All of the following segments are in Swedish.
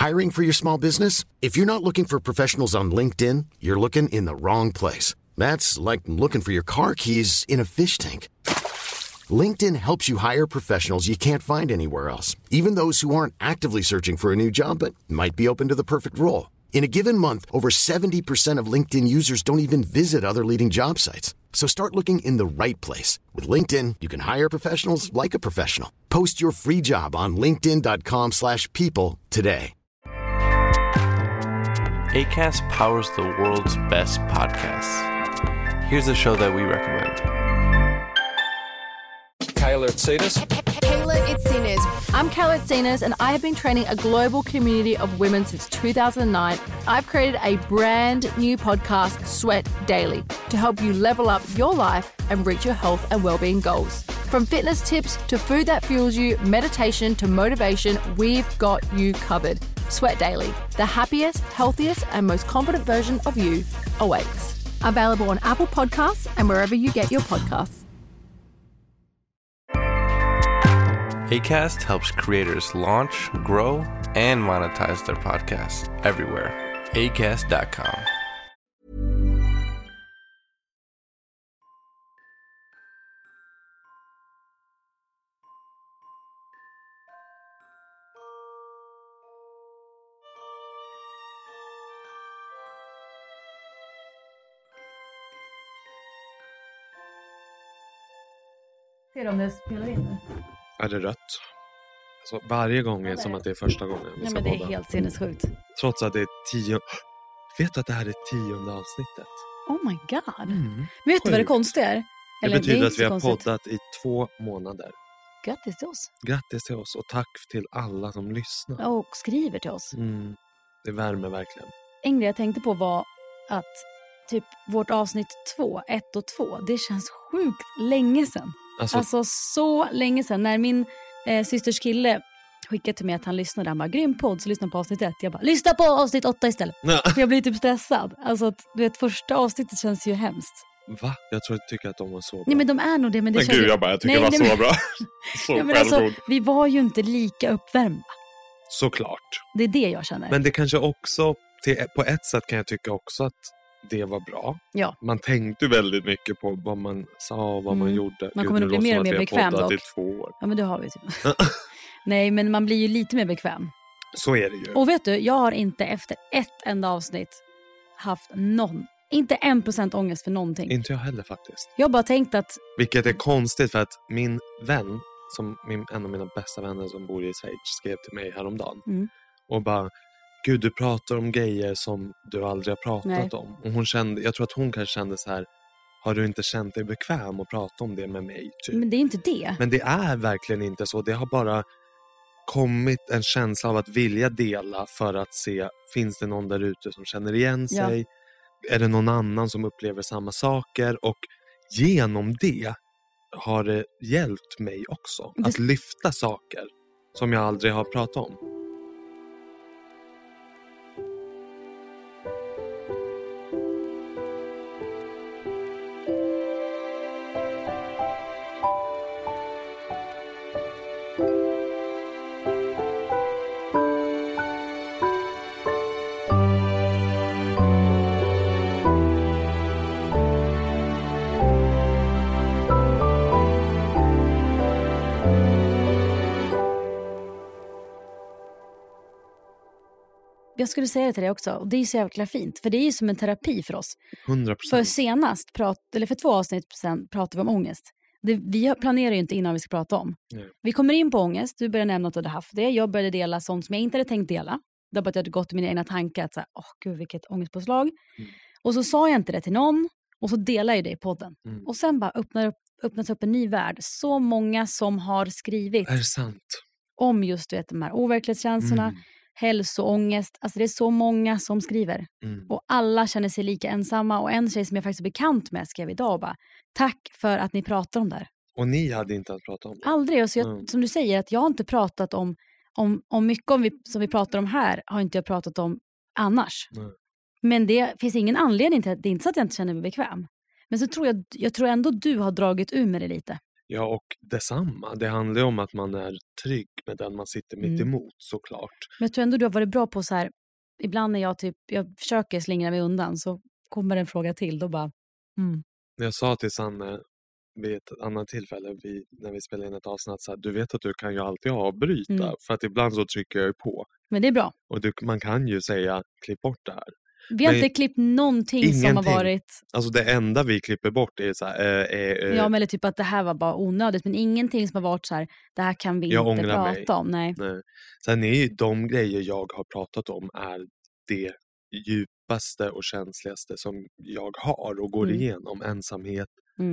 Hiring for your small business? If you're not looking for professionals on LinkedIn, you're looking in the wrong place. That's like looking for your car keys in a fish tank. LinkedIn helps you hire professionals you can't find anywhere else, even those who aren't actively searching for a new job but might be open to the perfect role. In a given month, over 70% of LinkedIn users don't even visit other leading job sites. So start looking in the right place. With LinkedIn, you can hire professionals like a professional. Post your free job on linkedin.com/people today. Acast powers the world's best podcasts. Here's a show that we recommend. Kayla Itsinas. Kayla Itsinas. I'm Kayla Itsinas, and I have been training a global community of women since 2009. I've created a brand new podcast, Sweat Daily, to help you level up your life and reach your health and well-being goals. From fitness tips to food that fuels you, meditation to motivation, we've got you covered. Sweat Daily, the happiest, healthiest, and most confident version of you awaits. Available on Apple Podcasts and wherever you get your podcasts. Acast helps creators launch, grow, and monetize their podcasts everywhere. Acast.com. Ser du om det spelar in? Är det rött? Alltså, varje gång är som att det är första gången vi ska men det är podda. helt sinnessjukt. Trots att det är 10... Vet du att det här är 10:e avsnittet? Oh my god. Vet du vad det konstiga är? Det betyder att vi har poddat i 2 månader. Grattis till oss. Grattis till oss och tack till alla som lyssnar. Och skriver till oss. Det värmer verkligen. En grej jag tänkte på var att typ vårt avsnitt 1 och 2, det känns sjukt länge sedan. Alltså så länge sedan. När min systers kille skickade till mig att han lyssnade, han bara, grym podd, så lyssna på avsnitt 1. Jag bara, lyssna på avsnitt 8 istället. För jag blir typ stressad. Alltså att, du vet, första avsnittet känns ju hemskt. Va? Jag tror jag tycker att de var så bra. Nej, men de är nog det. Men, det gud, jag tycker det var så bra. Så ja, men alltså, vi var ju inte lika uppvärmda. Såklart. Det är det jag känner. Men det kanske också, på ett sätt kan jag tycka också att det var bra. Ja. Man tänkte väldigt mycket på vad man sa och vad man gjorde. Man kommer nog bli mer och mer bekväm dock. I 2 år. Ja, men det har vi typ. Nej, men man blir ju lite mer bekväm. Så är det ju. Och vet du, jag har inte efter ett enda avsnitt haft inte 1% ångest för någonting. Inte jag heller faktiskt. Jag har bara tänkt att... Vilket är konstigt för att min vän, en av mina bästa vänner som bor i Schweiz, skrev till mig häromdagen. Och bara, gud, du pratar om grejer som du aldrig har pratat om. Och jag tror att hon kanske kände så här, har du inte känt dig bekväm att prata om det med mig? Typ. Men det är inte det. Men det är verkligen inte så. Det har bara kommit en känsla av att vilja dela för att se, finns det någon där ute som känner igen sig? Är det någon annan som upplever samma saker? Och genom det har det hjälpt mig också. Att lyfta saker som jag aldrig har pratat om. Jag skulle säga det till dig också. Och det är ju så jävla fint. För det är ju som en terapi för oss. 100%. För 2 avsnitt sen pratade vi om ångest. Vi planerar ju inte innan vi ska prata om. Nej. Vi kommer in på ångest. Du började nämna att du hade haft det. Jag började dela sånt som jag inte hade tänkt dela. Därför att jag hade gått i mina egna tankar. Att gud, vilket ångestpåslag. Och så sa jag inte det till någon. Och så delade jag det i podden. Och sen bara öppnas upp en ny värld. Så många som har skrivit. Är det sant? Om just de här overklighetskänslorna. Hälsoångest. Alltså det är så många som skriver. Och alla känner sig lika ensamma. Och en tjej som jag faktiskt är bekant med skrev idag och bara, tack för att ni pratar om det här. Och ni hade inte att prata om det? Aldrig. Och så som du säger, att jag har inte pratat om mycket som vi pratar om här, har inte jag pratat om annars. Men det finns ingen anledning till att det är inte så att jag inte känner mig bekväm. Men så tror jag tror ändå du har dragit ur med det lite. Ja, och detsamma. Det handlar ju om att man är trygg med den man sitter mitt emot, såklart. Men jag tror ändå du har varit bra på så här, ibland när jag försöker slingra mig undan så kommer en fråga till, då bara Jag sa till Sanne vid ett annat tillfälle när vi spelade in ett avsnitt så här, du vet att du kan ju alltid avbryta för att ibland så trycker jag ju på. Men det är bra. Och man kan ju säga klipp bort det här. Vi har inte klippt någonting som har varit... Alltså det enda vi klipper bort är så här... Ja, men eller typ att det här var bara onödigt. Men ingenting som har varit så här, det här kan vi inte prata om. Nej. Sen är ju de grejer jag har pratat om är det djupaste och känsligaste som jag har och går igenom. Ensamhet,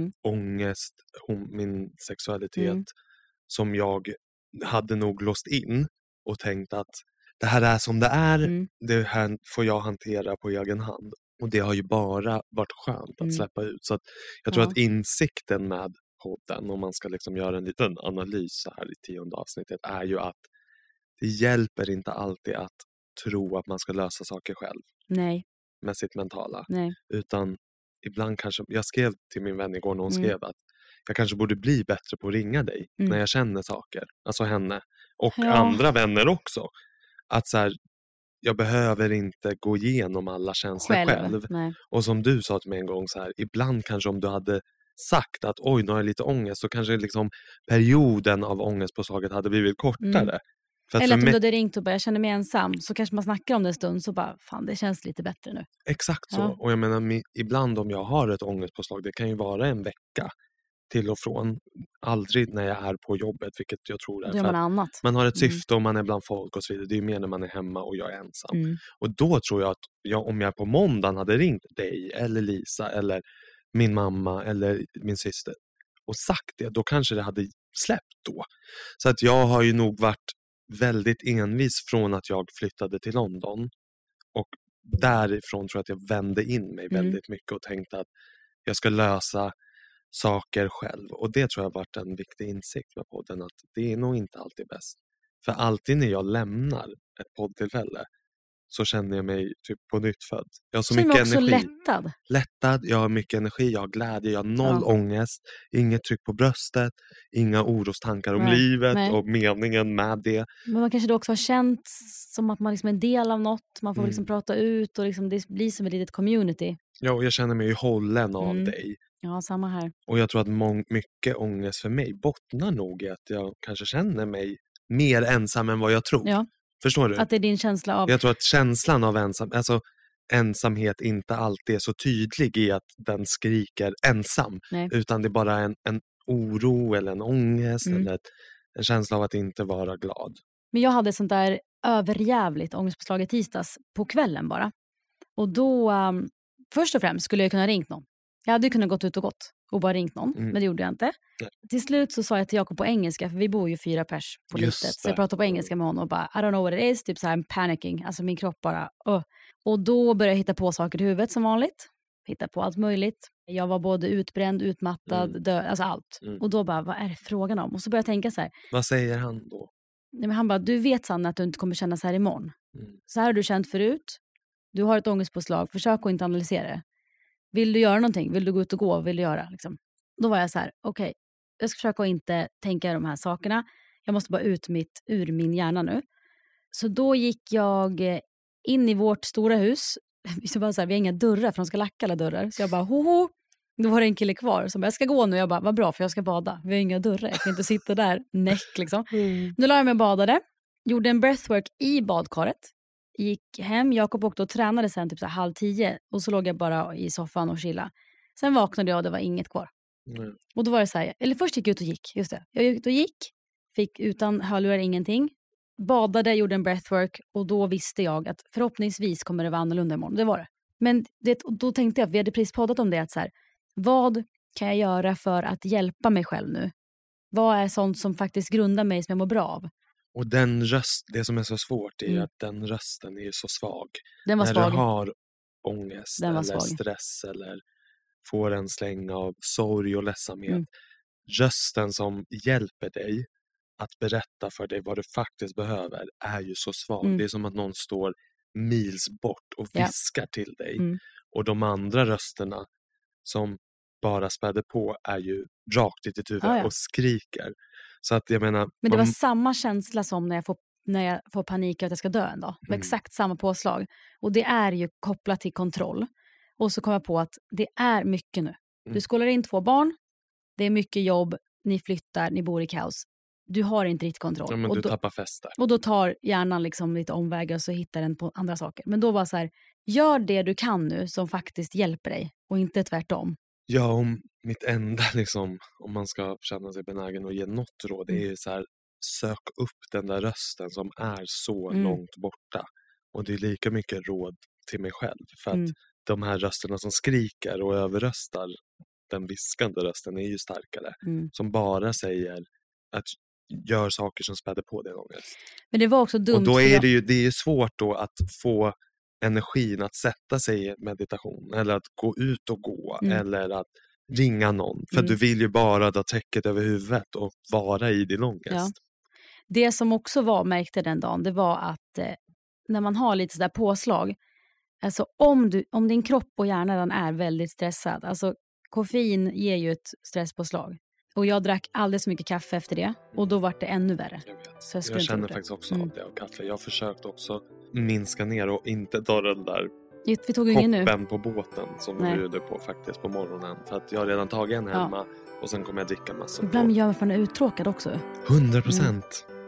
ångest, min sexualitet. Som jag hade nog låst in och tänkt att det här är som det är, det här får jag hantera på egen hand. Och det har ju bara varit skönt att släppa ut. Så att jag tror att insikten med podden, om man ska liksom göra en liten analys så här i 10:e avsnittet, är ju att det hjälper inte alltid att tro att man ska lösa saker själv. Nej. Med sitt mentala. Nej. Utan ibland kanske, jag skrev till min vän igår när hon skrev att jag kanske borde bli bättre på att ringa dig när jag känner saker. Alltså henne. Och andra vänner också. Att så här, jag behöver inte gå igenom alla känslor själv. Och som du sa till mig en gång så här, ibland kanske om du hade sagt att oj, nu har jag lite ångest, så kanske liksom perioden av ångestpåslaget hade blivit kortare. För eller att om du hade ringt och bara, jag känner mig ensam, så kanske man snackar om det en stund så bara, fan det känns lite bättre nu. Exakt så. Och jag menar, ibland om jag har ett ångestpåslag, det kan ju vara en vecka till och från. Aldrig när jag är på jobbet, vilket jag tror är. Då gör man annat. Man har ett syfte och man är bland folk och så vidare. Det är ju mer när man är hemma och jag är ensam. Och då tror jag att om jag på måndagen hade ringt dig eller Lisa eller min mamma eller min syster och sagt det, då kanske det hade släppt då. Så att jag har ju nog varit väldigt envis från att jag flyttade till London. Och därifrån tror jag att jag vände in mig väldigt mycket och tänkte att jag ska lösa saker själv. Och det tror jag har varit en viktig insikt med podden, att det är nog inte alltid bäst. För alltid när jag lämnar ett poddtillfälle så känner jag mig typ på nytt född. Jag har så mycket också energi. Lättad, jag har mycket energi, jag har glädje, jag har noll ångest, inget tryck på bröstet, inga orostankar om livet och meningen med det. Men man kanske då också har känt som att man liksom är en del av något, man får liksom prata ut och liksom det blir som ett litet community. Ja, och jag känner mig ju hållen av dig. Ja, samma här. Och jag tror att mycket ångest för mig bottnar nog i att jag kanske känner mig mer ensam än vad jag tror. Ja. Förstår du? Att det är din känsla av... Jag tror att känslan av ensamhet inte alltid är så tydlig i att den skriker ensam. Nej. Utan det är bara en oro eller en ångest eller en känsla av att inte vara glad. Men jag hade sånt där överjävligt ångestpåslag i tisdags på kvällen bara. Och då, först och främst skulle jag kunna ringt någon. Jag hade kunnat gått ut och bara ringt någon, men det gjorde jag inte. Nej. Till slut så sa jag till Jakob på engelska, för vi bor ju 4 pers på litet. Så jag pratade på engelska med honom och bara, I don't know what it is, typ så här, I'm panicking. Alltså min kropp bara, Och då började jag hitta på saker i huvudet som vanligt. Hitta på allt möjligt. Jag var både utbränd, utmattad, död, alltså allt. Och då bara, vad är det frågan om? Och så började jag tänka så här. Vad säger han då? Nej, men han bara, du vet Sanna att du inte kommer känna så här imorgon. Så här har du känt förut. Du har ett ångestpåslag, försök att inte analysera det. Vill du göra någonting? Vill du gå ut och gå? Vad vill du göra? Liksom. Då var jag så här, okej, jag ska försöka att inte tänka de här sakerna. Jag måste bara ut ur min hjärna nu. Så då gick jag in i vårt stora hus. Så bara så här, vi har inga dörrar för de ska lacka alla dörrar. Så jag bara, hoho. Då var det en kille kvar som bara, jag ska gå nu. Jag bara, vad bra för jag ska bada. Vi har inga dörrar, jag kan inte sitta där. Näck liksom. Då la jag mig och badade. Gjorde en breathwork i badkaret. Gick hem, Jakob åkte och tränade sen typ så 9:30. Och så låg jag bara i soffan och chilla. Sen vaknade jag och det var inget kvar. Och då var det så här, eller först gick jag ut och gick, just det. Jag gick och gick, fick utan hörlurar ingenting. Badade, gjorde en breathwork. Och då visste jag att förhoppningsvis kommer det vara annorlunda imorgon. Det var det. Men då tänkte jag, vi hade precis poddat om det, att så här, vad kan jag göra för att hjälpa mig själv nu? Vad är sånt som faktiskt grundar mig som jag mår bra av? Och den det som är så svårt är att den rösten är så svag. Den var när svag. du har ångest eller stress eller får en släng av sorg och ledsamhet. Rösten som hjälper dig att berätta för dig vad du faktiskt behöver är ju så svag. Det är som att någon står mils bort och viskar till dig. Och de andra rösterna som bara späder på är ju rakt i ditt huvud och skriker. Så att jag menar... Men det var samma känsla som när jag får panik att jag ska dö en dag. Det var exakt samma påslag. Och det är ju kopplat till kontroll. Och så kom jag på att det är mycket nu. Du skolar in 2 barn. Det är mycket jobb. Ni flyttar, ni bor i kaos. Du har inte riktigt kontroll. Ja, men du tappar fäste. Och då tar hjärnan liksom lite omvägar och så hittar den på andra saker. Men då var så här, gör det du kan nu som faktiskt hjälper dig. Och inte tvärtom. Ja, om mitt enda liksom, om man ska känna sig benägen att ge något råd, det är ju så här, sök upp den där rösten som är så långt borta. Och det är lika mycket råd till mig själv. För att de här rösterna som skriker och överröstar den viskande rösten är ju starkare. Som bara säger att gör saker som späder på din ångest. Men det var också dumt. Och då är det är ju svårt då att få energin att sätta sig i meditation. Eller att gå ut och gå. Eller att ringa någon. För du vill ju bara dra täcket över huvudet och vara i din ångest. Ja. Det som också märkte den dagen, det var att när man har lite sådär påslag, alltså om din kropp och hjärna den är väldigt stressad, alltså koffein ger ju ett stresspåslag. Och jag drack alldeles så mycket kaffe efter det. Och då var det ännu värre. Jag vet. Så jag känner faktiskt också av det av kaffe. Jag har försökt också minska ner och inte ta den där vi tog koppen på båten som vi bjuder på faktiskt på morgonen. För att jag har redan tagit en hemma och sen kommer jag dricka massor. Ibland gör man att man är uttråkad också. 100%.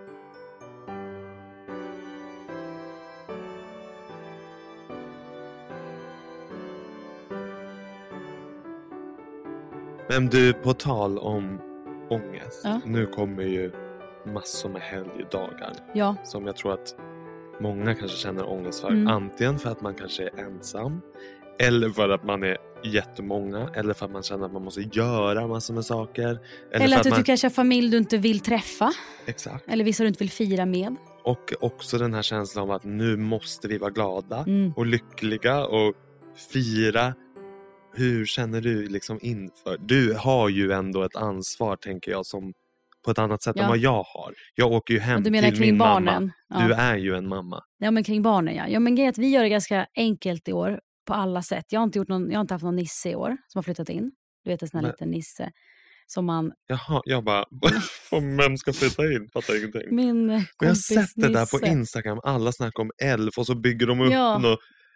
Men du, på tal om ångest. Nu kommer ju massor med helgdagar. Ja. Som jag tror att många kanske känner ångest för. Antingen för att man kanske är ensam. Eller för att man är jättemånga. Eller för att man känner att man måste göra massor med saker. Eller att du kanske har familj du inte vill träffa. Exakt. Eller vissa du inte vill fira med. Och också den här känslan av att nu måste vi vara glada. Och lyckliga och fira. Hur känner du liksom inför? Du har ju ändå ett ansvar, tänker jag, som på ett annat sätt än vad jag har. Jag åker ju hem till min barnen. Mamma. Du är ju en mamma. Ja, men kring barnen, ja. Ja, men grejen är att vi gör det ganska enkelt i år på alla sätt. Jag har inte haft någon nisse i år som har flyttat in. Du vet, en sån här liten nisse som man... Jaha, jag bara, vem ska flytta in? Fattar ingenting. Min kompis jag har sett det där nisse. på Instagram. Alla snackar om elf och så bygger de upp något.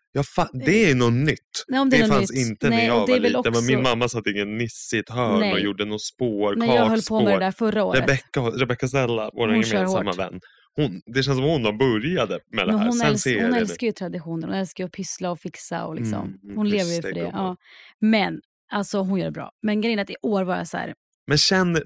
Det är något nytt. Nej, det fanns nytt. inte när jag var liten. Också... Men min mamma satt ingen nisse i ett hörn och gjorde något spår, när jag höll på med det där förra året. Rebecca Stella, vår gemensamma vän. Det känns som hon började med det här. Hon älskar ju traditioner. Hon älskar ju att pyssla och fixa. Och liksom. Hon lever ju för det. Ja. Men alltså, hon gör det bra. Men grejen är att i år var jag så här... Men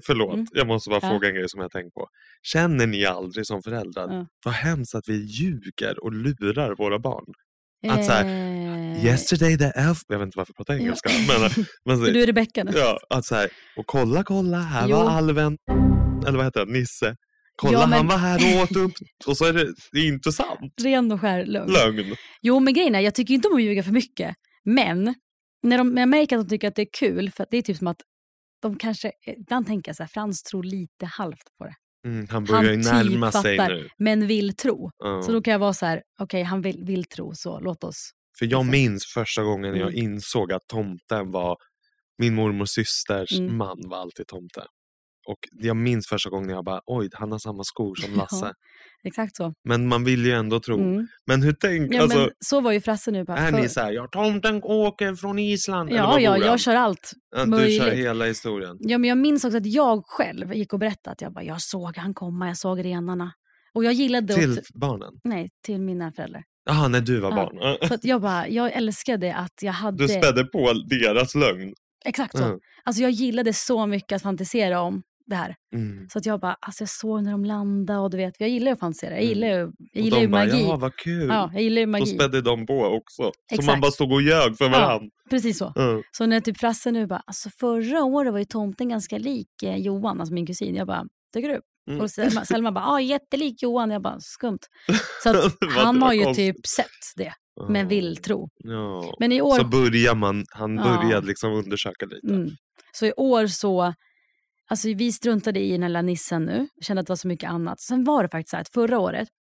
jag måste bara fråga en grej som jag tänkt på. Känner ni aldrig som föräldrar vad hemskt att vi ljuger och lurar våra barn? Att såhär, yesterday the elf, jag vet inte varför jag pratar engelska, men du är Rebecca nu. Ja, att såhär, och kolla, här var alven, eller vad heter det, Nisse. Kolla, han var här och åt upp, och så är det inte sant. Ren och skär lögn. Jo, men grejen är, jag tycker inte om att ljuga för mycket, men när jag märker att de tycker att det är kul, för att det är typ som att de kanske, ibland tänker jag så här, Frans tror lite halvt på det. Han börjar närma sig nu. Men vill tro. Så då kan jag vara så här, okej, han vill tro, så låt oss. För jag minns första gången jag insåg att tomten var min mormors systers man, var alltid tomte. Och jag minns första gången jag bara, oj, han har samma skor som Lasse. Ja, exakt så. Men man vill ju ändå tro. Men hur tänker alltså, men så var ju Frasse nu. Är ni så här, tomten åker från Island? Ja, jag kör allt. Du kör hela historien. Ja, men jag minns också att jag själv gick och berättade att jag såg han komma, jag såg renarna. Och jag gillade till barnen? Nej, till mina föräldrar. Jaha, när du var barn. Så att jag älskade att jag hade... Du spädde på deras lögn. Exakt så. Alltså jag gillade så mycket att fantisera om det här. Så att jag bara, alltså jag såg när de landade och du vet, jag gillar ju att fantisera. Jag gillar ju magi. Ja, vad kul. Ja, jag gillar ju magi. Då spädde de på också. Exakt. Så man bara stod och ljög för varandra. Ja, precis så. Så när typ Frasse nu bara, alltså förra året var ju tomten ganska lik Johan, alltså min kusin. Jag bara, tycker du? Och Selma bara, jättelik Johan. Jag bara, skumt. Så att han har ju typ sett det. Men vill tro. Ja. Men i år... Så han började liksom undersöka lite. Så i år så... Alltså vi struntade i den här nissen nu. Kände att det var så mycket annat. Sen var det faktiskt så här att förra året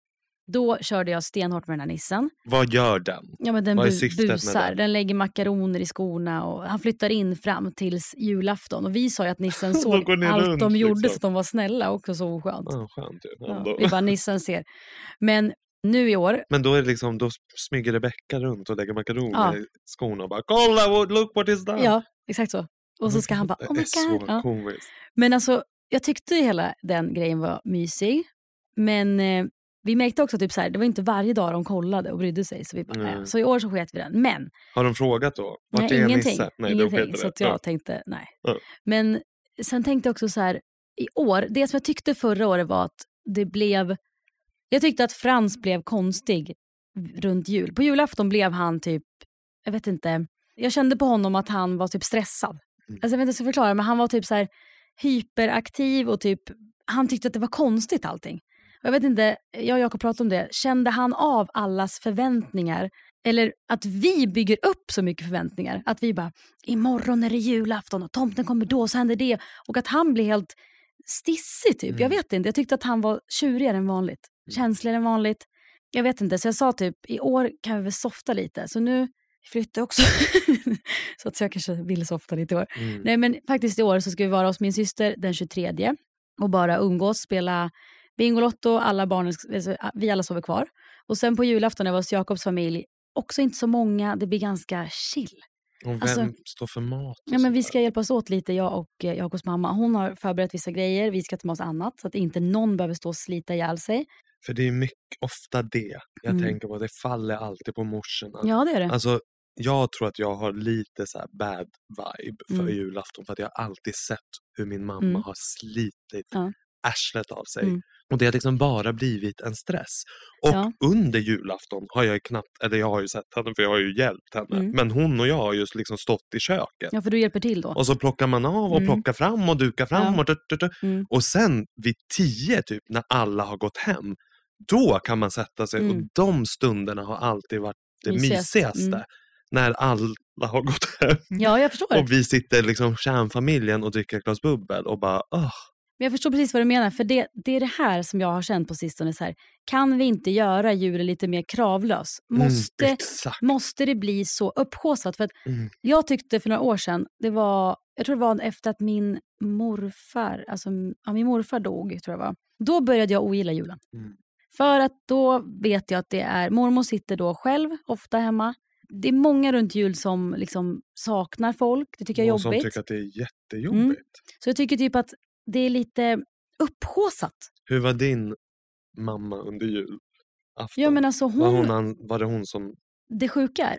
Då körde jag stenhårt med den här nissen. Vad gör den? Ja, men den Vad är syftet busar. med den? Den lägger makaroner i skorna och han flyttar in fram tills julafton. Och vi sa ju att nissen såg går ni allt runt, de gjorde liksom. så att de var snälla och så oskönt. Ja, skönt ju. Ja, vi bara nissen ser. Men nu i år... Men då är det liksom, då smyger Rebecka runt och lägger makaroner i skorna och bara kolla, look what is that? Ja, exakt så. Och så ska han bara, oh my god. Det är så komiskt. Men alltså, jag tyckte hela den grejen var mysig. Men vi märkte också typ så här, det var inte varje dag de kollade och brydde sig. Så vi bara, så i år så sket vi den. Men... Har de frågat då? Vart nej, är ingenting. Nisse? Nej, ingenting. Så att jag tänkte, nej. Ja. Men sen tänkte jag också så här, i år, det som jag tyckte förra året var att det blev... Jag tyckte att Frans blev konstig runt jul. På julafton blev han typ, jag vet inte, jag kände på honom att han var typ stressad. Alltså jag vet inte hur jag ska förklara, men han var typ så här hyperaktiv och typ, han tyckte att det var konstigt allting. Och jag vet inte, jag och Jakob pratade om det. Kände han av allas förväntningar? Eller att vi bygger upp så mycket förväntningar. Att vi bara, imorgon är det julafton och tomten kommer då, så händer det. Och att han blir helt stissig typ. Jag vet inte, jag tyckte att han var tjurigare än vanligt. Känsligare än vanligt. Jag vet inte, så jag sa typ, i år kan vi väl softa lite. Så nu flyttar jag också. Så att jag kanske vill softa lite i år. Nej, men faktiskt i år så ska vi vara hos min syster den 23. Och bara umgås, spela Bingolotto, alla barnen, vi alla sover kvar. Och sen på julafton när jag var hos Jakobs familj, också inte så många, det blir ganska chill. Och vem står för mat? Ja, men vi ska hjälpas åt lite, jag och Jakobs mamma. Hon har förberett vissa grejer, vi ska ta med oss annat. Så att inte någon behöver stå och slita ihjäl sig. För det är mycket ofta det. Jag tänker på, det faller alltid på morsorna. Ja, det är det. Alltså, jag tror att jag har lite så här bad vibe för julafton. För att jag har alltid sett hur min mamma har slitit arslet av sig. Och det har liksom bara blivit en stress. Och under julafton har jag knappt, eller jag har ju sett henne för jag har ju hjälpt henne. Men hon och jag har just liksom stått i köket. Ja, för du hjälper till då. Och så plockar man av och plockar fram och dukar fram. Och sen vid 10 typ, när alla har gått hem, då kan man sätta sig. Och de stunderna har alltid varit det mysigaste. När alla har gått hem. Ja, jag förstår. Och vi sitter liksom kärnfamiljen och dricker ett glas bubbel och bara Men jag förstår precis vad du menar, för det är det här som jag har känt på sistone. Så här, kan vi inte göra julen lite mer kravlös? Måste det bli så upphaussat? För att jag tyckte för några år sedan, jag tror det var efter att min morfar dog, tror jag var. Då började jag ogilla julen. För att då vet jag att det är, mormor sitter då själv, ofta hemma. Det är många runt jul som liksom saknar folk. Det tycker jag är jobbigt. Som tycker att det är jättejobbigt. Så jag tycker typ att det är lite upphaussat. Hur var din mamma under julafton? Ja, men alltså var det hon som det sjuka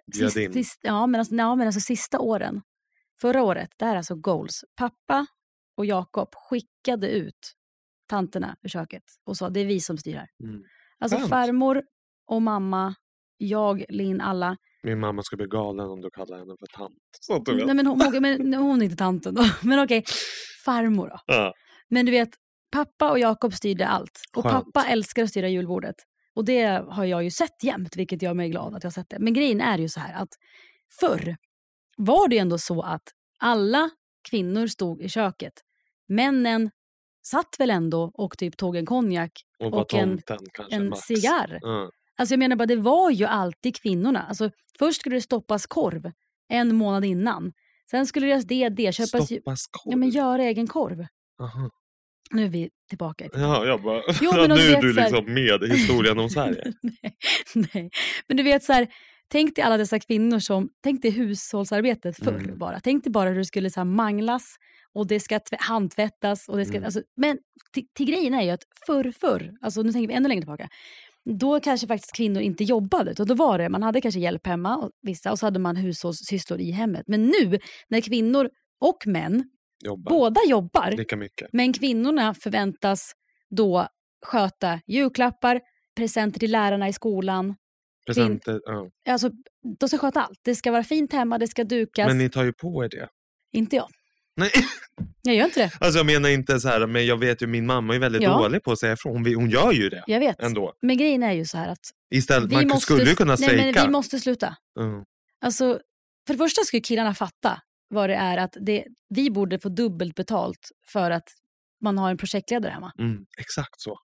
är sista åren. Förra året, det här är alltså goals. Pappa och Jakob skickade ut tanterna ur köket och sa, det är vi som styr här. Alltså farmor och mamma, jag, Linn, alla. Min mamma skulle bli galen om du kallar henne för tant. Så du vet. Nej, men hon är inte tanten då. Men okej, farmor då. Ja. Men du vet, pappa och Jakob styrde allt. Och Skönt. pappa älskar att styra julbordet. Och det har jag ju sett jämt, vilket gör mig glad att jag har sett det. Men grejen är ju så här att förr var det ändå så att alla kvinnor stod i köket. Männen satt väl ändå och typ tog en konjak och en cigarr. Alltså jag menar bara, det var ju alltid kvinnorna. Alltså först skulle det stoppas korv 1 månad innan. Sen skulle det köpas... Stoppas korv? Ja, men göra egen korv. Aha. Nu är vi tillbaka. Ja, jag bara... Jo, men nu är du så här... liksom med i historien om Sverige. nej. Men du vet så här... Tänk dig alla dessa kvinnor som... Tänk dig hushållsarbetet förr bara. Tänk dig bara hur det skulle så här manglas. Och det ska handtvättas. Och det ska, alltså, men till grejen är ju att förr... Alltså nu tänker vi ännu längre tillbaka. Då kanske faktiskt kvinnor inte jobbade. Och då var det, man hade kanske hjälp hemma. Och så hade man hushållssysslor i hemmet. Men nu när kvinnor och män båda jobbar. Lika mycket. Men kvinnorna förväntas då sköta julklappar, presenter till lärarna i skolan. Presenter, Alltså, de ska sköta allt. Det ska vara fint hemma, det ska dukas. Men ni tar ju på er det. Inte jag. Nej. Jag gör inte det. Alltså jag menar inte så här, men jag vet ju min mamma är väldigt dålig på att säga ifrån. Hon gör ju det. Jag vet. Ändå. Men grejen är ju så här att istället, man skulle ju kunna strejka. Nej, men vi måste sluta. Alltså, för det första skulle killarna fatta vad det är att vi borde få dubbelt betalt för att man har en projektledare hemma. Exakt så.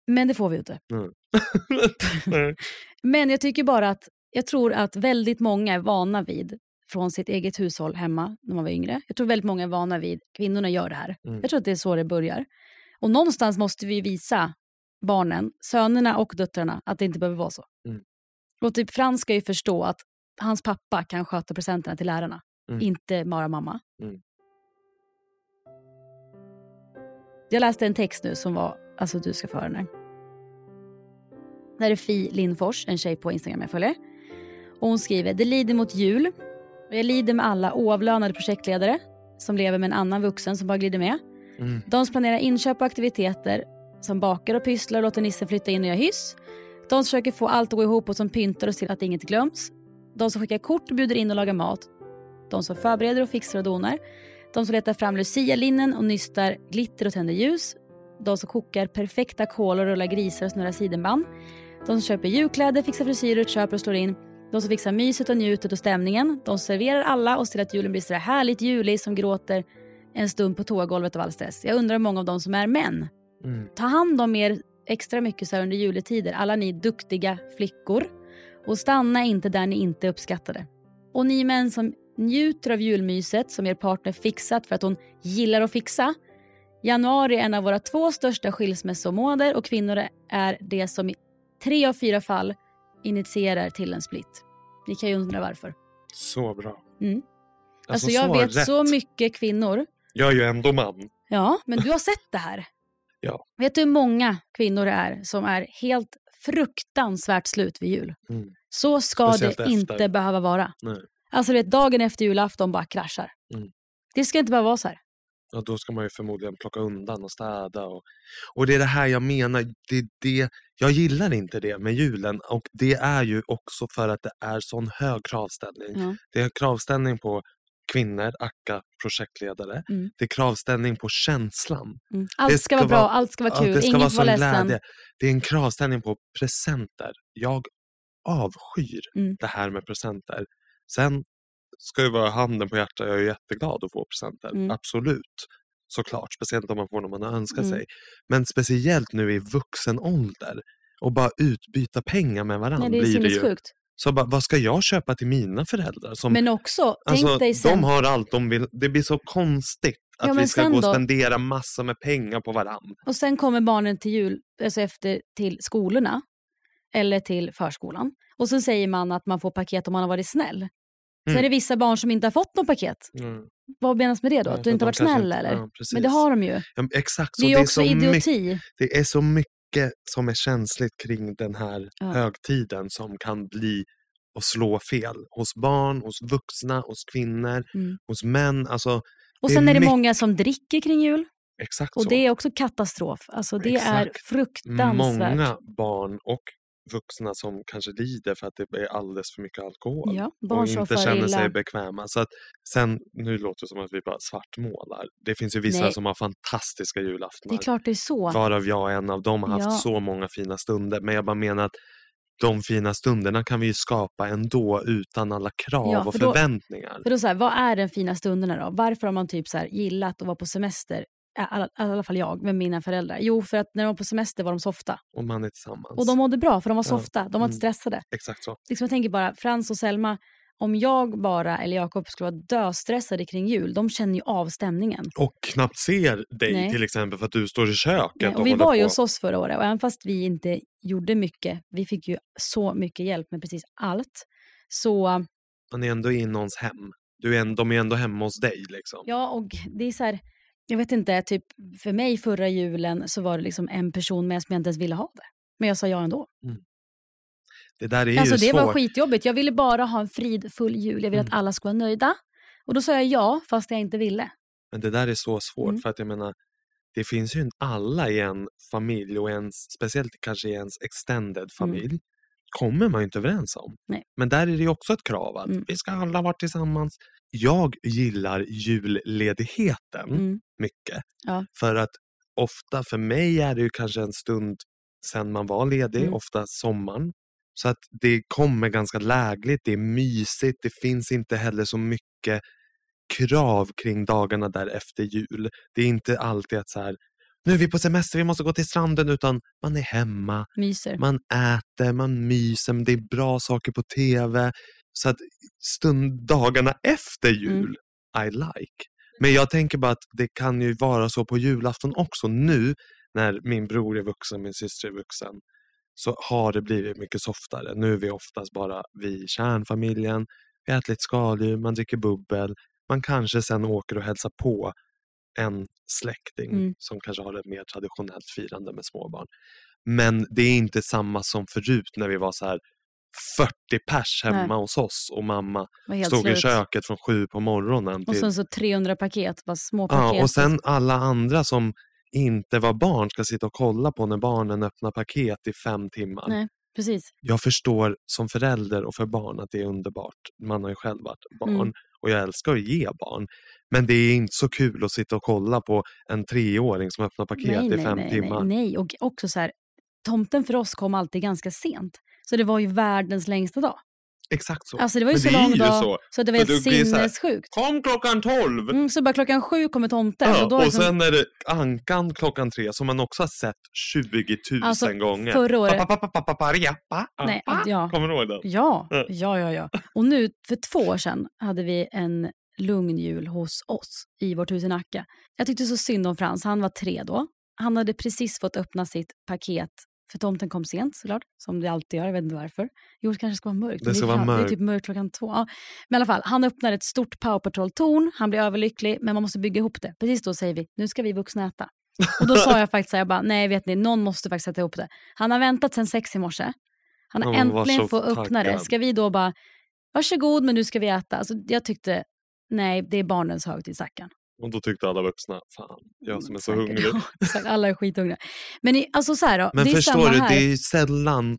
Men det får vi ju inte. Nej. Men jag tycker bara att jag tror att väldigt många är vana vid från sitt eget hushåll hemma när man var yngre. Jag tror väldigt många är vana vid kvinnorna gör det här. Jag tror att det är så det börjar. Och någonstans måste vi visa barnen, sönerna och döttrarna att det inte behöver vara så. Och typ Frans ska ju förstå att hans pappa kan sköta presenterna till lärarna. Inte bara mamma. Jag läste en text nu som var, alltså du ska få höra den här. Det här är Fi Lindfors, en tjej på Instagram jag följer. Och hon skriver, det lider mot jul. Och jag lider med alla oavlönade projektledare som lever med en annan vuxen som bara glider med. De som planerar inköp och aktiviteter som bakar och pysslar och låter Nisse flytta in nya hyss. De som försöker få allt att gå ihop och som pyntar och ser att inget glöms. De som skickar kort och bjuder in och lagar mat. De som förbereder och fixar och donar. De som letar fram Lucia-linnen och nystar glitter och tänder ljus. De som kokar perfekta kål och rullar grisar och snurrar sidenband. De som köper julkläder, fixar frisyrer, köper och slår in. De som fixar myset och njutet och stämningen. De som serverar alla och ser att julen blir så där härligt julig som gråter en stund på toagolvet av all stress. Jag undrar hur många av dem som är män. Ta hand om er extra mycket så här under juletider. Alla ni duktiga flickor. Och stanna inte där ni inte uppskattade. Och ni män som njuter av julmyset som er partner fixat för att hon gillar att fixa. Januari är en av våra 2 största skilsmässomånader och kvinnor är det som i 3 av 4 fall initierar till en split. Ni kan ju undra varför. Så bra. Alltså jag vet rätt. Så mycket kvinnor. Jag är ju ändå man. Ja, men du har sett det här. Ja. Vet du hur många kvinnor det är som är helt fruktansvärt slut vid jul? Så ska speciellt det inte efter. Behöva vara. Nej. Alltså du vet, dagen efter julafton bara kraschar. Det ska inte behöva vara så här. Ja, då ska man ju förmodligen plocka undan och städa. Och det är det här jag menar. Jag gillar inte det med julen. Och det är ju också för att det är sån hög kravställning. Det är kravställning på kvinnor, akka, projektledare. Det är kravställning på känslan. Allt ska vara bra, allt ska vara kul. Ingen får vara ledsen. Det är en kravställning på presenter. Jag avskyr det här med presenter. Sen ska ju vara handen på hjärtat. Jag är jätteglad att få presenter. Absolut. Såklart. Speciellt om man får när man önskar sig. Men speciellt nu i vuxen ålder. Och bara utbyta pengar med varandra. Nej, det är sinnessjukt. Så bara, vad ska jag köpa till mina föräldrar? Som, men också, tänk dig sen. De har allt de vill. Det blir så konstigt att vi ska gå och spendera massor med pengar på varandra. Och sen kommer barnen till jul, alltså efter till skolorna. Eller till förskolan. Och så säger man att man får paket om man har varit snäll. Så är det vissa barn som inte har fått någon paket. Vad menas med det då? Att du inte har varit snäll eller? Ja, men det har de ju. Ja, exakt. Så det är också idioti. Det är så mycket som är känsligt kring den här högtiden som kan bli och slå fel. Hos barn, hos vuxna, hos kvinnor, hos män. Alltså, och sen är det många som dricker kring jul. Exakt och så. Det är också katastrof. Alltså det är fruktansvärt. Många barn och vuxna som kanske lider för att det är alldeles för mycket alkohol. Ja, och inte känner sig bekväma. Så att sen, nu låter det som att vi bara svartmålar. Det finns ju vissa som har fantastiska julaftnar. Det är klart det är så. Varav jag är en av dem har haft så många fina stunder. Men jag bara menar att de fina stunderna kan vi ju skapa ändå utan alla krav och förväntningar. För då så här, vad är den fina stunderna då? Varför har man typ så här gillat att vara på semester? I alla fall jag med mina föräldrar. Jo, för att när de var på semester var de softa. Och man är tillsammans. Och de mådde bra för de var softa. De var inte stressade. Exakt så. Liksom jag tänker bara, Frans och Selma, om jag bara eller Jakob skulle vara döstressade kring jul, de känner ju av stämningen. Och knappt ser dig till exempel för att du står i köket. Nej, och vi var ju hos oss förra året och även fast vi inte gjorde mycket, vi fick ju så mycket hjälp med precis allt. Så man är ändå i någons hem. De är ändå hemma hos dig liksom. Ja, och det är så här, jag vet inte, typ för mig förra julen så var det liksom en person med som jag inte ens ville ha det. Men jag sa ja ändå. Det där är alltså, ju det svårt. Var skitjobbigt. Jag ville bara ha en fridfull jul. Jag ville att alla skulle vara nöjda. Och då sa jag ja, fast jag inte ville. Men det där är så svårt för att jag menar, det finns ju alla i en familj och speciellt kanske i ens extended familj. Kommer man ju inte överens om. Nej. Men där är det ju också ett krav att vi ska alla vara tillsammans. Jag gillar julledigheten mycket. Ja. För att ofta för mig är det ju kanske en stund sen man var ledig, ofta sommaren. Så att det kommer ganska lägligt, det är mysigt, det finns inte heller så mycket krav kring dagarna där efter jul. Det är inte alltid att så här, nu är vi på semester, vi måste gå till stranden, utan man är hemma. Myser. Man äter, man myser, det är bra saker på tv. Så att dagarna efter jul, I like. Men jag tänker bara att det kan ju vara så på julafton också. Nu när min bror är vuxen, min syster är vuxen, så har det blivit mycket softare. Nu är vi oftast bara vi, kärnfamiljen. Vi äter lite skaldjur, man dricker bubbel. Man kanske sen åker och hälsar på en släkting som kanske har ett mer traditionellt firande med småbarn. Men det är inte samma som förut när vi var så här 40 pers hemma hos oss och mamma stod i köket från 7 på morgonen. Och sen så 300 paket, bara små paket. Ja, och sen alla andra som inte var barn ska sitta och kolla på när barnen öppnar paket i 5 timmar. Nej, precis. Jag förstår som förälder och för barn att det är underbart. Man har ju själv varit barn och jag älskar att ge barn. Men det är inte så kul att sitta och kolla på en 3-åring som öppnar paket i 5 timmar. Nej, och också så här, tomten för oss kom alltid ganska sent. Så det var ju världens längsta dag. Exakt så. Alltså det var ju så lång dag så det var helt sinnessjukt. Kom klockan 12! Så bara klockan 7 kommer tomten. Ja, och sen är det ankan klockan 3 som man också har sett 20 000 gånger. Förra året. Nej, ja. Kommer du ihåg den? Ja. Och nu för 2 år sedan hade vi en lugn jul hos oss i vårt hus i Nacka. Jag tyckte så synd om Frans. Han var 3 då. Han hade precis fått öppna sitt paket. För tomten kom sent såklart, som det alltid gör, jag vet inte varför. Jo, det kanske ska vara mörkt. Det ska vara mörkt. Det är typ mörkt klockan 2. Ja. Men i alla fall, han öppnar ett stort Paw Patrol-torn. Han blir överlycklig, men man måste bygga ihop det. Precis då säger vi, nu ska vi vuxna äta. Och då sa jag faktiskt så här, jag bara, nej vet ni, någon måste faktiskt sätta ihop det. Han har väntat sedan 6 i morse. Han har äntligen fått öppna det. Ska vi då bara, varsågod, men nu ska vi äta. Alltså, jag tyckte, nej, det är barnens högtidsackan. Och då tyckte alla vuxna, fan, jag som är så hungrig. Ja, alla är skithungriga. Men alltså så här då. Men det är förstår du, här. det är ju sällan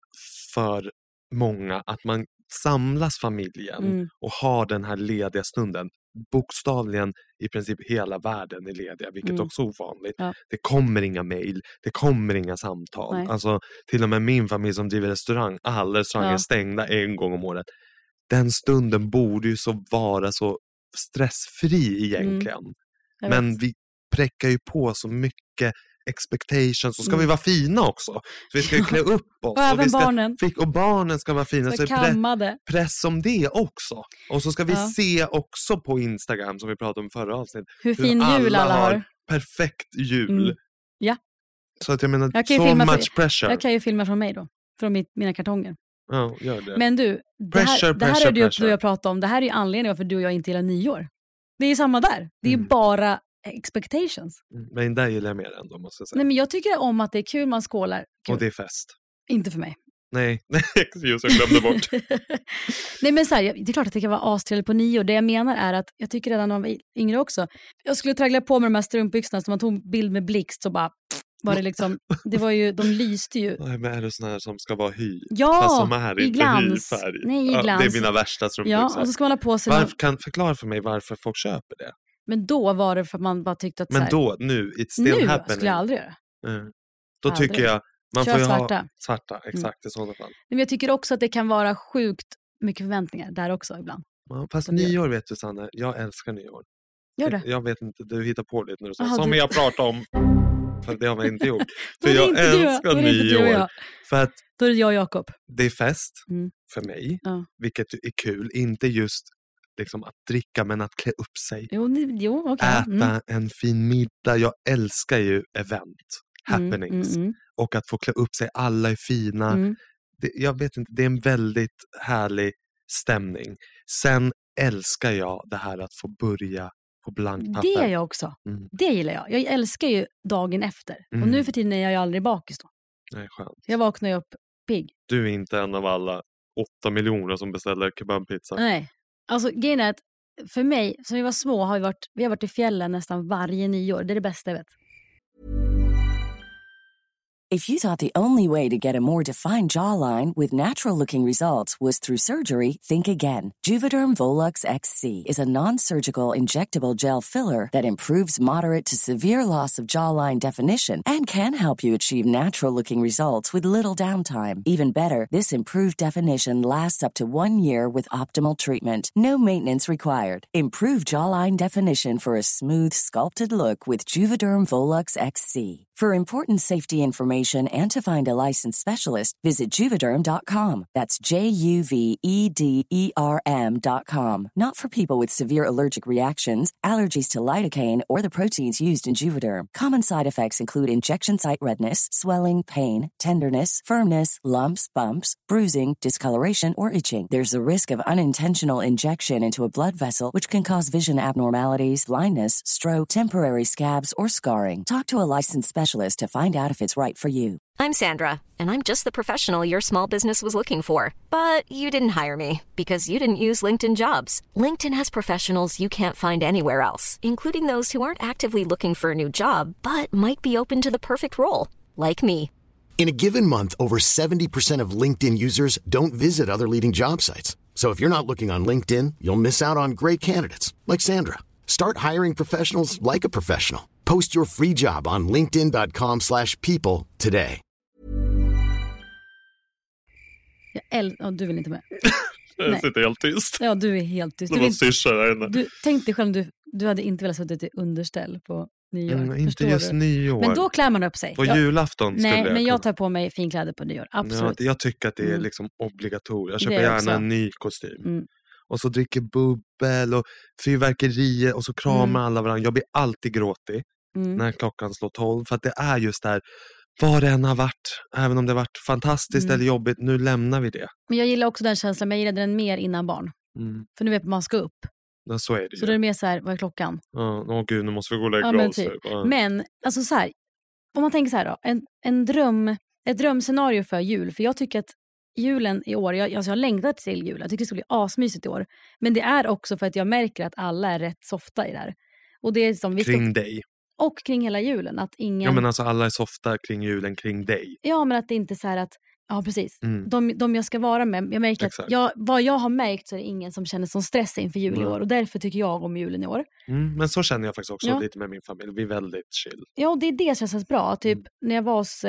för många att man samlas familjen och har den här lediga stunden. Bokstavligen i princip hela världen är lediga, vilket också är ovanligt. Ja. Det kommer inga mejl, det kommer inga samtal. Nej. Alltså till och med min familj som driver restaurang, alla restauranger är stängda 1 gång om året. Den stunden borde ju så vara så stressfri egentligen. Men vi präckar ju på så mycket expectations. Så ska vi vara fina också. Så vi ska ju klä upp oss. Och även barnen. Och barnen ska vara fina. Så press om det också. Och så ska vi se också på Instagram, som vi pratade om förra avsnittet, hur fin jul alla har. Perfekt jul. Ja. Så att jag menar, so much pressure. Jag kan ju filma från mig då. Från mina kartonger. Ja, gör det. Men du, det här är det du har pratat om. Det här är ju anledningen varför du och jag inte gillar nyår. Det är ju samma där. Det är ju bara expectations. Men där gillar jag mer ändå, måste jag säga. Nej, men jag tycker om att det är kul, man skålar. Kul. Och det är fest. Inte för mig. Nej, just jag glömde bort. Nej, men så här, det är klart att det kan vara astrevligt på nyår. Det jag menar är att jag tycker redan när man var yngre också. Jag skulle traggla på med de här strumpbyxorna så man tog bild med blixt så bara var det liksom, det var ju, de lyste ju. Nej, men är det såna här som ska vara hy? Ja, fast som är i glans. Hyfärg. Nej, i glans. Det är mina värsta strumpbyxor. Ja, och så ska man ha på sig. Kan förklara för mig varför folk köper det? Men då var det för att man bara tyckte att men så här, då, nu, it's still happening. Nu skulle jag aldrig göra. Då aldrig. Tycker jag man kör får ju svarta. Svarta, exakt i sådana fall. Men jag tycker också att det kan vara sjukt mycket förväntningar där också ibland. Ja, fast nyår vet du, Sanne, jag älskar nyår. Gör det? Jag vet inte, du hittar på lite när du sa som jag pratar om. För det har man inte gjort. För jag älskar nyår. För att då är det jag och Jakob. Det är fest för mig, vilket är kul. Inte just liksom att dricka, men att klä upp sig. Jo, okay. Äta en fin middag. Jag älskar ju event, happenings. Och att få klä upp sig, alla är fina. Jag vet inte, det är en väldigt härlig stämning. Sen älskar jag det här att få börja på blankt papper. Det är jag också. Det gillar jag. Jag älskar ju dagen efter. Och nu för tiden är jag ju aldrig bakis då. Nej, skönt. Jag vaknar ju upp pigg. Du är inte en av alla 8 miljoner som beställer kebabpizza. Nej. Alltså grejen är att för mig, som vi var små, har vi har varit i fjällen nästan varje nyår. Det är det bästa jag vet. If you thought the only way to get a more defined jawline with natural-looking results was through surgery, think again. Juvederm Volux XC is a non-surgical injectable gel filler that improves moderate to severe loss of jawline definition and can help you achieve natural-looking results with little downtime. Even better, this improved definition lasts up to 1 year with optimal treatment. No maintenance required. Improve jawline definition for a smooth, sculpted look with Juvederm Volux XC. For important safety information and to find a licensed specialist, visit Juvederm.com. That's JUVEDERM.com. Not for people with severe allergic reactions, allergies to lidocaine, or the proteins used in Juvederm. Common side effects include injection site redness, swelling, pain, tenderness, firmness, lumps, bumps, bruising, discoloration, or itching. There's a risk of unintentional injection into a blood vessel, which can cause vision abnormalities, blindness, stroke, temporary scabs, or scarring. Talk to a licensed specialist to find out if it's right for you. I'm Sandra, and I'm just the professional your small business was looking for. But you didn't hire me because you didn't use LinkedIn Jobs. LinkedIn has professionals you can't find anywhere else, including those who aren't actively looking for a new job, but might be open to the perfect role, like me. In a given month, over 70% of LinkedIn users don't visit other leading job sites. So if you're not looking on LinkedIn, you'll miss out on great candidates like Sandra. Start hiring professionals like a professional. Post your free job on linkedin.com/people today. Du vill inte med. Jag sitter helt tyst. Ja, du är helt tyst. Det var syrsa där inne. Tänk dig själv, du hade inte velat sitta i underställ på nyår. Inte just nyår. Men då klär man upp sig. På julafton skulle nej, jag men jag tar på mig finkläder på nyår. Absolut. Ja, jag tycker att det är liksom obligatoriskt. Jag köper det gärna också. en ny kostym. Och så dricker bubbel och fyrverkerier och så kramar alla varandra. Jag blir alltid gråtig när klockan slår 12. För att det är just där, vad det än har varit. Även om det har varit fantastiskt eller jobbigt, nu lämnar vi det. Men jag gillar också den känslan, men jag gillar den mer innan barn. För nu vet man ska upp. Ja, så är det så då är det mer så här, vad är klockan? Ja, gud, nu måste vi gå och lägga oss. Typ. Men, alltså så här, om man tänker så här då. Ett drömscenario för jul. För jag tycker att julen i år, jag har längtat till jul. Jag tycker det ska bli asmysigt i år. Men det är också för att jag märker att alla är rätt softa i det här. Och det är som kring dig. Och kring hela julen. Att ingen... Ja, men alltså alla är softa kring julen, kring dig. Ja, men att det inte är så här att... Ja, precis. De jag ska vara med. Jag märker att vad jag har märkt så är det ingen som känner som stress inför jul i år. Och därför tycker jag om julen i år. Men så känner jag faktiskt också lite med min familj. Vi är väldigt chill. Ja, och det är det som känns bra. Typ när jag var hos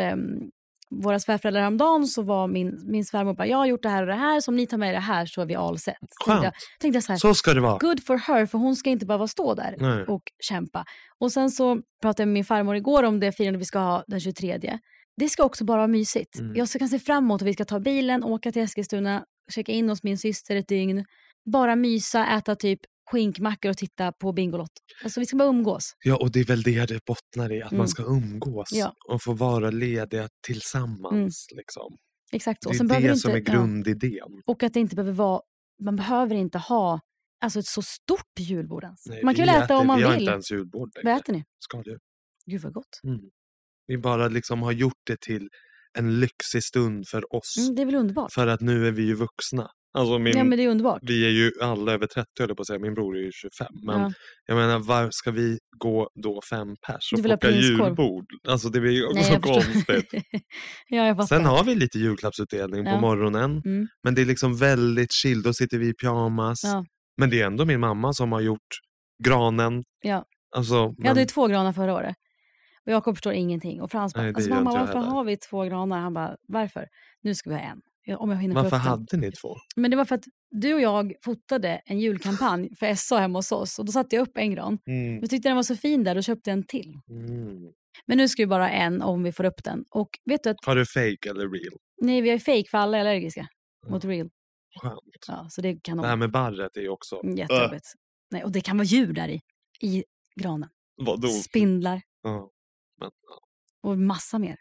våra svärföräldrar häromdagen så var min svärmor bara, jag har gjort det här och det här. Som ni tar med det här så är vi all set. Tänkte jag så här, så ska det vara. Good for her, för hon ska inte behöva stå där och kämpa. Och sen så pratade jag med min farmor igår om det firande vi ska ha den 23. Det ska också bara vara mysigt. Jag kan se fram emot att vi ska ta bilen, åka till Eskilstuna, checka in hos min syster ett dygn. Bara mysa, äta typ skinkmackor och titta på Bingolott. Alltså vi ska bara umgås. Ja, och det är väl det bottnar i, att man ska umgås och få vara lediga tillsammans. Liksom. Exakt så. Det är sen det som är grundidén. Och att det inte behöver vara, man behöver inte ha alltså ett så stort julbord ens. Nej, man kan väl äta om man vill. Vi har inte ens julbord längre. Vad äter ni? Skaldjur. Gud vad gott. Vi bara liksom har gjort det till en lyxig stund för oss. Det är väl underbart. För att nu är vi ju vuxna. Alltså men det är underbart. Vi är ju alla över 30, höll jag på att säga. Min bror är ju 25. Men jag menar, var ska vi gå då 5 pers och plocka julbord? Alltså det blir ju också konstigt. Jag fattar. Sen har vi lite julklappsutdelning på morgonen. Men det är liksom väldigt chill. Då sitter vi i pyjamas. Men det är ändå min mamma som har gjort granen. Ja. Alltså, jag hade ju 2 granar förra året. Och Jakob förstår ingenting. Och Frans bara, alltså, mamma, varför har vi 2 granar? Han bara, varför? Nu ska vi ha en. Om jag hinner varför hade ni 2? Men det var för att du och jag fotade en julkampanj för SA hemma hos oss. Och då satte jag upp en gran. Jag tyckte den var så fin där och köpte en till. Men nu ska vi bara ha en om vi får upp den. Och vet du att... Har du fake eller real? Nej, vi har fake för alla allergiska mot real. Skönt. Ja, så det kan det här med barret är ju också... Jättejobbigt. Nej, och det kan vara djur där i granen. Vadå? Spindlar. Ja. Men, och massa mer.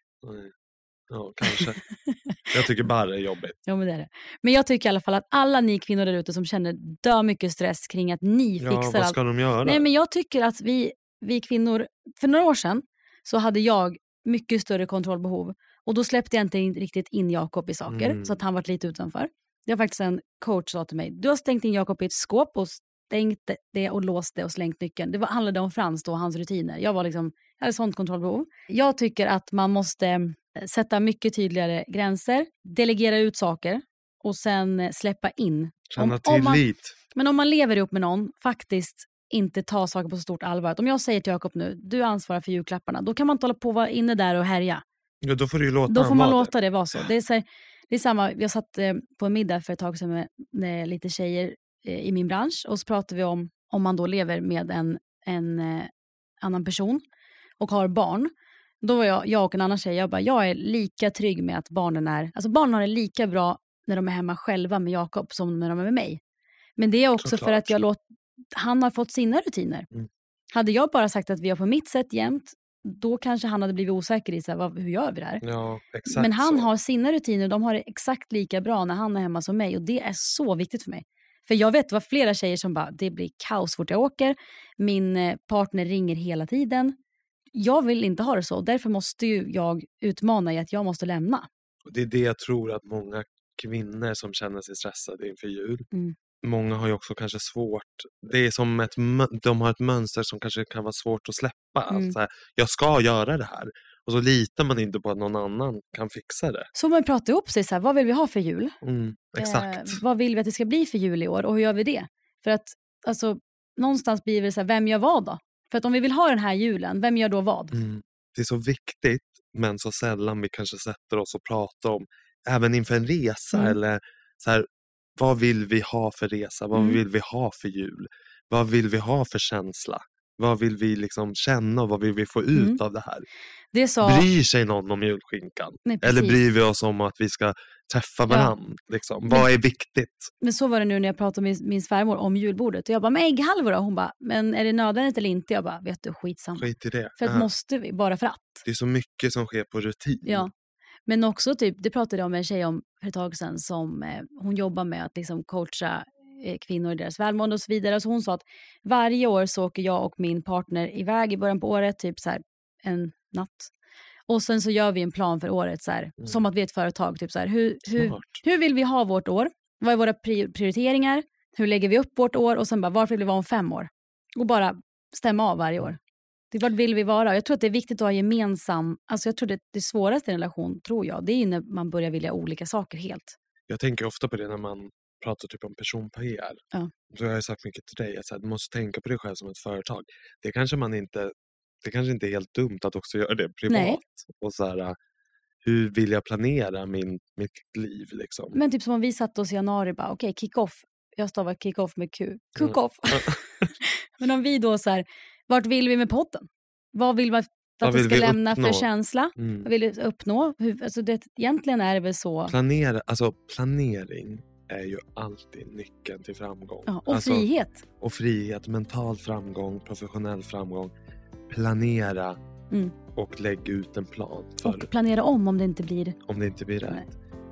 Ja, kanske. Jag tycker bara det är jobbigt. Ja, men det är det. Men jag tycker i alla fall att alla ni kvinnor där ute som känner dö mycket stress kring att ni fixar allt. Ja, vad ska de göra? Nej, men jag tycker att vi kvinnor, för några år sedan så hade jag mycket större kontrollbehov. Och då släppte jag inte riktigt in Jakob i saker. Så att han var lite utanför. Det var faktiskt en coach sa till mig, du har stängt in Jakob i ett skåp och stängt det och låst det och slängt nyckeln. Det handlade om Frans då och hans rutiner. Jag hade sånt kontrollbehov. Jag tycker att man måste sätta mycket tydligare gränser, delegera ut saker och sen släppa in. Känna tillit. Men om man lever ihop med någon, faktiskt inte ta saker på så stort allvar. Om jag säger till Jakob nu, du ansvarar för julklapparna, då kan man inte hålla på att vara inne där och härja. Ja, då får du ju låta Då får man låta det vara så. Det är samma, jag satt på en middag för ett tag sedan med lite tjejer i min bransch och så pratade vi om man då lever med en annan person och har barn. Då var jag och en annan tjej, jag är lika trygg med att barnen har det lika bra när de är hemma själva med Jakob som när de är med mig. Men det är också för att han har fått sina rutiner. Hade jag bara sagt att vi är på mitt sätt jämt, då kanske han hade blivit osäker i hur gör vi det här? Ja, exakt. Men han har sina rutiner, de har det exakt lika bra när han är hemma som mig och det är så viktigt för mig. För jag vet vad flera tjejer som bara, det blir kaos fort jag åker, min partner ringer hela tiden. Jag vill inte ha det så, därför måste ju jag utmana i att jag måste lämna. Och det är det jag tror att många kvinnor som känner sig stressade inför jul. Många har ju också kanske svårt. Det är som de har ett mönster som kanske kan vara svårt att släppa. Alltså, jag ska göra det här. Och så litar man inte på att någon annan kan fixa det. Så man pratar ihop sig vad vill vi ha för jul? Exakt. Vad vill vi att det ska bli för jul i år och hur gör vi det? För att någonstans blir det vem gör vad då? För att om vi vill ha den här julen, vem gör då vad? Det är så viktigt, men så sällan vi kanske sätter oss och pratar om, även inför en resa eller så här, vad vill vi ha för resa? Vad vill vi ha för jul? Vad vill vi ha för känsla? Vad vill vi liksom känna och vad vill vi få ut av det här? Bryr sig någon om julskinkan? Nej, eller bryr vi oss om att vi ska träffa varandra? Liksom? Vad är viktigt? Men så var det nu när jag pratade med min svärmor om julbordet. Och jag bara, men ägghalvor då? Hon bara, men är det nödvändigt eller inte? Jag bara, vet du, skitsamma. Skit i det. För att måste vi, bara för att. Det är så mycket som sker på rutin. Ja. Men också det pratade jag om en tjej om för ett tag sedan som hon jobbar med att liksom coacha kvinnor i deras välmående och så vidare. Så hon sa att varje år så åker jag och min partner iväg i början på året, typ så här en natt. Och sen så gör vi en plan för året så här, som att vi är ett företag. Typ så här, hur vill vi ha vårt år? Vad är våra prioriteringar? Hur lägger vi upp vårt år? Och sen bara, varför vill vi vara om 5 år? Och bara stämma av varje år. Vart vill vi vara? Jag tror att det är viktigt att ha gemensam... Alltså jag tror att det svåraste i en relation, tror jag, det är när man börjar vilja olika saker helt. Jag tänker ofta på det när man pratar typ om person-PR. Ja. Då har jag sagt mycket till dig. Att du måste tänka på dig själv som ett företag. Det kanske inte är helt dumt att också göra det privat. Nej. Och så här, hur vill jag planera mitt liv liksom? Men typ som om vi satt oss i januari bara, okej, kick-off. Jag stavar kick-off med Q. Cook-off. Men om vi då så här, vart vill vi med podden? Vad vill vi att det ska lämna uppnå? För känsla? Vad vill vi uppnå? Egentligen är det väl så... Planering är ju alltid nyckeln till framgång. Ja, och frihet. Och frihet, mental framgång, professionell framgång. Planera och lägg ut en plan. Och planera om det inte blir... Om det inte blir rätt. Nej.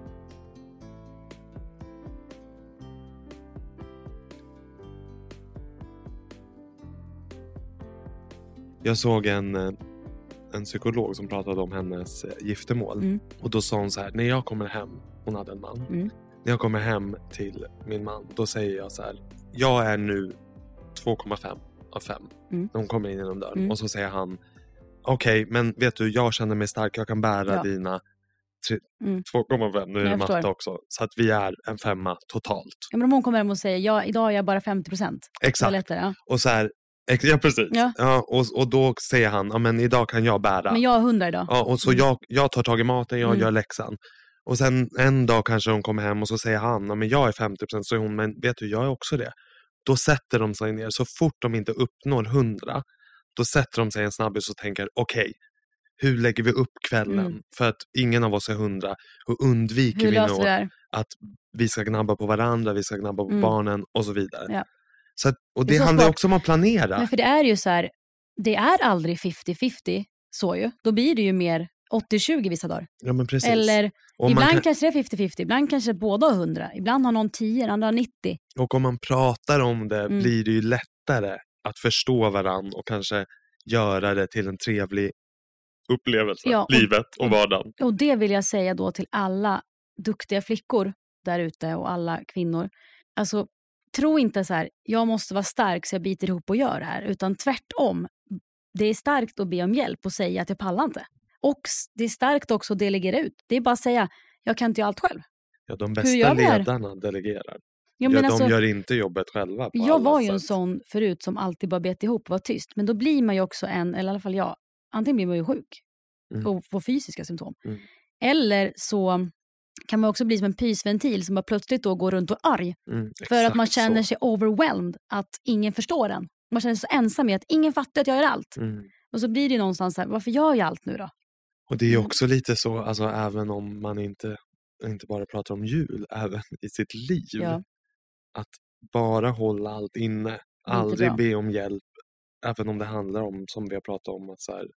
Jag såg en psykolog som pratade om hennes giftermål. Och då sa hon så här, när jag kommer hem, hon hade en man. När jag kommer hem till min man, då säger jag så här, jag är nu 2,5 av 5. När hon kommer in genom dörren. Och så säger han, okej, men vet du, jag känner mig stark, jag kan bära dina 2,5, nu är det matte också. Så att vi är en 5 totalt. Ja, men om hon kommer hem och säger, idag är jag bara 50%. Exakt. Lättare, ja. Och så här, ja, precis. Ja, och då säger han, ja men idag kan jag bära. Men jag har 100 idag. Ja, och så jag tar tag i maten, jag gör läxan. Och sen en dag kanske hon kommer hem och så säger han, ja men jag är 50%, så är hon, men vet du, jag är också det. Då sätter de sig ner, så fort de inte uppnår 100, då sätter de sig en snabbis och tänker, okej, hur lägger vi upp kvällen? För att ingen av oss är 100. Och undviker vi nog att vi ska gnabba på varandra, vi ska gnabba på barnen och så vidare. Ja. Så att, och det handlar också om att planera. Men för det är ju så här, det är aldrig 50-50 så ju. Då blir det ju mer 80-20 vissa dagar. Ja, men precis. Eller ibland kanske det är 50-50, ibland kanske båda har 100. Ibland har någon 10, andra har 90. Och om man pratar om det blir det ju lättare att förstå varandra och kanske göra det till en trevlig upplevelse, livet och vardagen. Och det vill jag säga då till alla duktiga flickor där ute och alla kvinnor. Alltså, tro inte så här, jag måste vara stark så jag biter ihop och gör det här. Utan tvärtom, det är starkt att be om hjälp och säga att jag pallar inte. Och det är starkt också att delegera ut. Det är bara att säga, jag kan inte göra allt själv. Ja, de bästa ledarna delegerar. Ja, men de gör inte jobbet själva. Jag var ju en sån förut som alltid bara bet ihop och var tyst. Men då blir man ju också eller i alla fall jag, antingen blir man ju sjuk och får fysiska symptom. Eller så kan man också bli som en pysventil som bara plötsligt då går runt och arg. För att man känner sig overwhelmed, att ingen förstår en. Man känner sig så ensam i att ingen fattar att jag gör allt. Och så blir det någonstans så här, varför gör jag allt nu då? Och det är också lite så, alltså även om man inte bara pratar om jul, även i sitt liv. Ja. Att bara hålla allt inne, aldrig be om hjälp. Även om det handlar om, som vi har pratat om, att så här,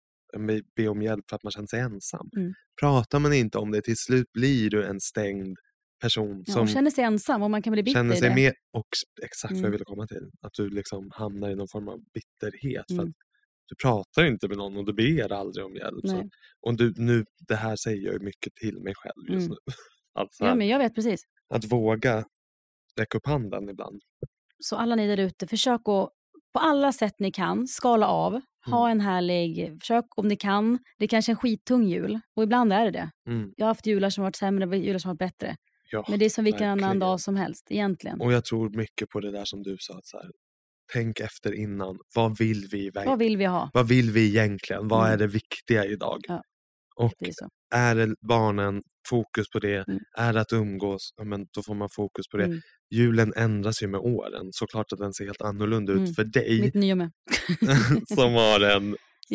be om hjälp för att man känner sig ensam. Pratar man inte om det, till slut blir du en stängd person som känner sig ensam, och man kan bli bitter känner i sig det. mer, och exakt vad jag ville komma till. Att du liksom hamnar i någon form av bitterhet för att du pratar inte med någon och du ber aldrig om hjälp. Så. Och nu, det här säger jag ju mycket till mig själv just nu. Att så här, ja, men jag vet precis. Att våga räcka upp handen ibland. Så alla ni där ute, försök att på alla sätt ni kan skala av. Ha en härlig, försök om ni kan. Det är kanske en skittung jul. Och ibland är det. Jag har haft jular som varit sämre, jular som varit bättre. Ja, men det är som vilken annan dag som helst egentligen. Och jag tror mycket på det där som du sa. Att så här, tänk efter innan. Vad vill vi? Vad vill vi ha? Vad vill vi egentligen? Vad är det viktiga idag? Ja, och det är så. Är det barnen, fokus på det. Är det att umgås, men då får man fokus på det. Julen ändras ju med åren. Såklart att den ser helt annorlunda ut för dig. Mitt nya med. Som har en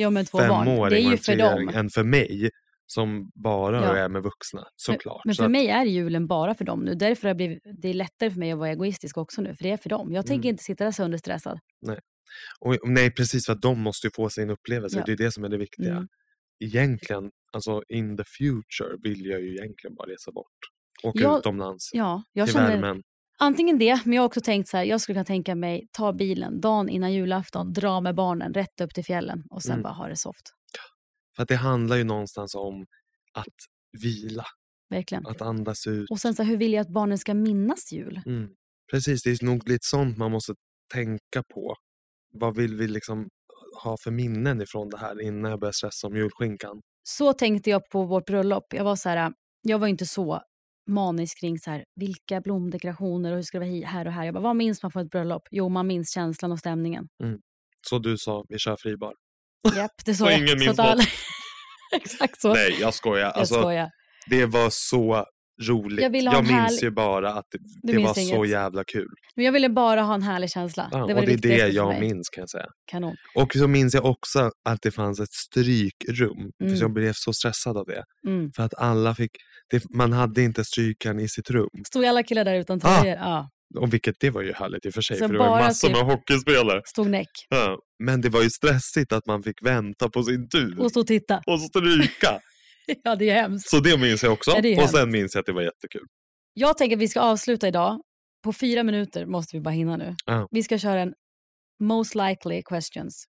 5-åring och en 3-åring än för mig. Som bara är med vuxna, såklart. Men för mig är julen bara för dem nu. Därför det är lättare för mig att vara egoistisk också nu. För det är för dem. Jag tänker inte sitta där sönderstressad. Nej. Nej, precis, för att de måste ju få sin upplevelse. Ja. Det är det som är det viktiga. Egentligen, alltså in the future vill jag ju egentligen bara resa bort. Åka utomlands. Ja, jag till känner värmen. Antingen det, men jag har också tänkt så här. Jag skulle kunna tänka mig, ta bilen dagen innan julafton. Dra med barnen rätt upp till fjällen. Och sen bara ha det soft. För att det handlar ju någonstans om att vila. Verkligen. Att andas ut. Och sen så här, hur vill jag att barnen ska minnas jul? Precis, det är nog lite sånt man måste tänka på. Vad vill vi liksom ha för minnen ifrån det här innan jag börjar stressa om julskinkan? Så tänkte jag på vårt bröllop. Jag var inte så manisk kring så här, vilka blomdekorationer och hur ska det vara här och här. Jag bara, vad minns man från ett bröllop? Jo, man minns känslan och stämningen. Så du sa, vi kör fribar. Japp, det sa jag. Ingen minns något. Exakt så. Nej, jag skojar. Alltså, det var så roligt. Jag minns ju bara att det var så jävla kul. Men jag ville bara ha en härlig känsla. Ja, det var och det är det jag minns, kan jag säga. Kanon. Och så minns jag också att det fanns ett strykrum. För jag blev så stressad av det. För att alla fick... man hade inte strykaren i sitt rum. Stod alla killar där utan tröjor? Ja. Och vilket det var ju härligt i och för sig. Så för det var ju massor med hockeyspelare. Stod näck. Ja, men det var ju stressigt att man fick vänta på sin tur. Och stå och titta. Och stryka. Ja, det är hemskt. Så det minns jag också. Ja, och sen minns jag att det var jättekul. Jag tänker att vi ska avsluta idag. På 4 minuter måste vi bara hinna nu. Vi ska köra en most likely questions.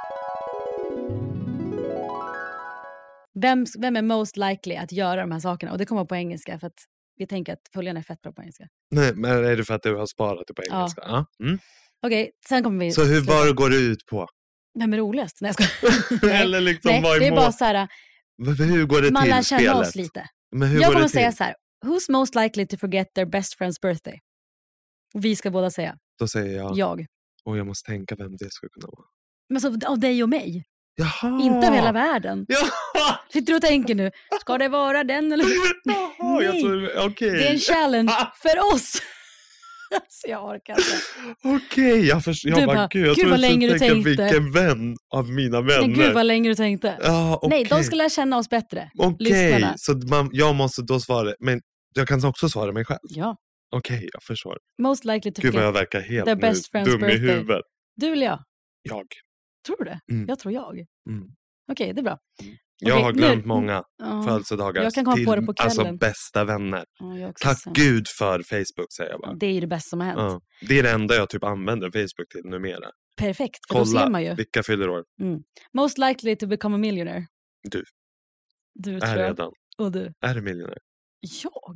Vem är most likely att göra de här sakerna? Och det kommer på engelska för att vi tänker att följarna är fett bra på engelska. Nej, men är det för att du har sparat det på engelska? Ja. Okej, sen kommer vi... Så vad går det ut på? Vem är roligast? Nej, jag ska... Eller liksom Nej, det är bara så här... Hur går det man till lär känna spelet? oss lite. Men hur jag går kommer det till? säga så här. Who's most likely to forget their best friend's birthday? Och vi ska båda säga. Då säger jag. Jag. Och jag måste tänka vem det skulle kunna vara. Men så av dig och mig. Jaha. Inte av hela världen. Jaha. Sitter du och tänker nu. Ska det vara den eller? Jaha, nej. jag tror, okay. Det är en challenge för oss. Så jag orkar inte. Okej, jag förstår. Jag bara, gud, jag tror länge du tänkte. Vilken vän av mina vänner. Men gud vad länge du tänkte. Ja, okay. Nej, de skulle känna oss bättre. Okej, så jag måste då svara. Men jag kan också svara mig själv. Ja. Okej, jag förstår. Most likely to gud vad jag verkar helt their best friend's dum birthday. i huvudet. Du eller jag? Jag. Tror du det? Jag tror jag. Okej, det är bra. Jag har glömt många födelsedagar jag kan komma på det på kvällen. Alltså bästa vänner. Tack Gud för Facebook, säger jag bara. Det är ju det bästa som har hänt. Det är det enda jag typ använder Facebook till numera. Perfekt, för kolla då ser man ju. Vilka fyller år. Most likely to become a millionaire. Du är redan. Och du. Är du miljonär? Jag?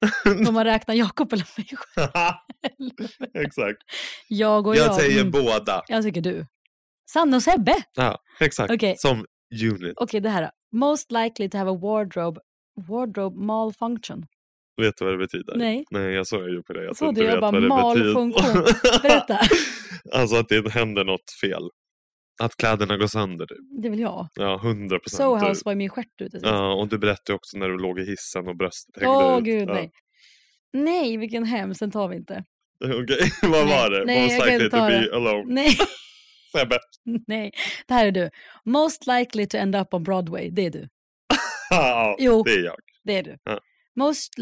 Får man räkna Jakob eller mig själv? Exakt. Jag säger båda. Jag tycker du. Sanna och Sebbe. Ja, exakt. Okay. Som unit. Okej, det här då. Most likely to have a wardrobe malfunction. Vet du vad det betyder? Nej. Nej, jag såg ju på det. Så du, jag bara malfunktion. Berätta. Alltså att det händer något fel. Att kläderna går sönder. Det vill jag. Ja, 100%. So House var min stjärt ute. Ja, och du berättade också när du låg i hissen och bröstet hängde ut. Gud, ja. nej. Nej, vilken hemskt. Den tar vi inte. Okej, vad var det? Nej, Most likely to be alone. Nej. Sebbe. Nej, det här är du. Most likely to end up on Broadway. Det är du. Ja, jo, det är jag. Det är du. Ja. Most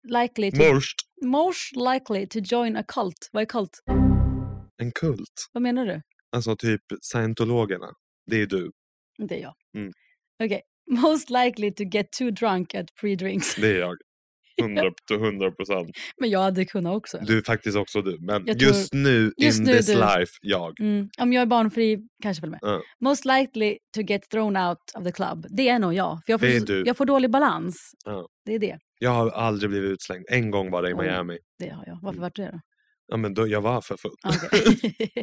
likely to join a cult. Vad är cult? En kult? Vad menar du? Alltså typ scientologerna. Det är du. Det är jag. Mm. Okej. Most likely to get too drunk at pre-drinks. Det är jag. 100%. Men jag hade kunnat också. Du är faktiskt också du. Men jag just nu in this life, jag. Om jag är barnfri, kanske väl med. Most likely to get thrown out of the club. Det är nog jag. För jag får dålig balans. Det är det. Jag har aldrig blivit utslängd. En gång bara i Miami. Det har jag. Varför var det då? Ja, men då, jag var för full. Okay.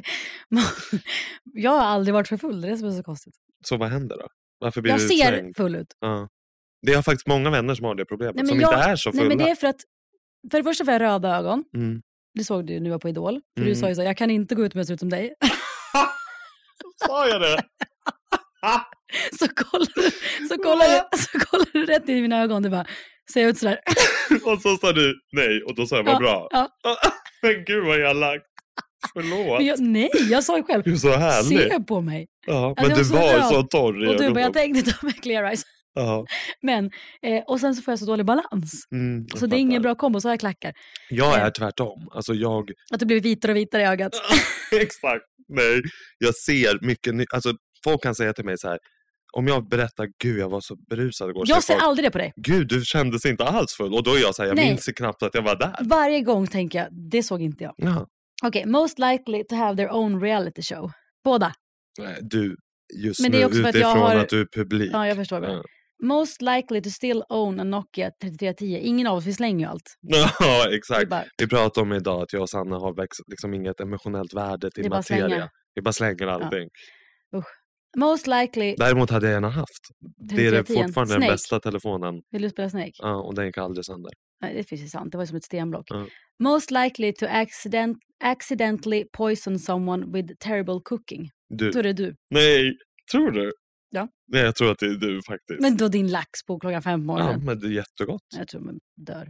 Jag har aldrig varit för full. Det är som är så konstigt. Så vad händer då? Varför blir jag du utslängd? Ser full ut. Ja. Det är faktiskt många vänner som har det problemet. Nej, som inte är så fulla. Nej, men det är för att för det första får jag röda ögon. Det såg du nu var på Idol. För du sa ju så, jag kan inte gå ut med att se ut som dig. Sa jag det? så kollar du rätt in i mina ögon. Du bara, ser ut sådär. Och så sa du nej. Och då sa jag, vad bra. Ja. Men gud vad jag har lagt. Förlåt. Nej, jag sa ju själv. Du är så härlig. Se på mig. Ja, men du var så torr i och du bara, jag ögonen. tänkte ta med clear eyes. Ja. Men, och sen så får jag så dålig balans. Så det är ingen bra kombo, så har jag klackar. Jag är tvärtom. Alltså att du blir vitare och vitare i ögat. Exakt. Nej, jag ser mycket alltså folk kan säga till mig så här. Om jag berättar, gud jag var så berusad igår. Jag ser aldrig det på dig. Gud, du kändes inte alls full. Och då är jag så här, jag minns knappt att jag var där. Varje gång tänker jag, det såg inte jag. Okej, most likely to have their own reality show. Båda. Du, just men det är också nu utifrån att du är publik. Ja, jag förstår det. Most likely to still own a Nokia 3310. Ingen av oss, vi slänger ju allt. Ja, exakt. Vi pratade om idag att jag och Sanna har liksom inget emotionellt värde till materia. Vi bara slänger allting. Ja. Most likely... Däremot hade jag gärna haft. Det är fortfarande Snake. Den bästa telefonen. Vill du spela Snake? Ja, och den gick aldrig sönder. Nej, det finns ju sant. Det var som ett stenblock. Most likely to accidentally poison someone with terrible cooking. Du. Tror det är du. Nej, tror du? Ja. Nej, jag tror att det är du faktiskt. Men då din lax på 5 på morgonen. Ja, men det är jättegott. Jag tror man dör.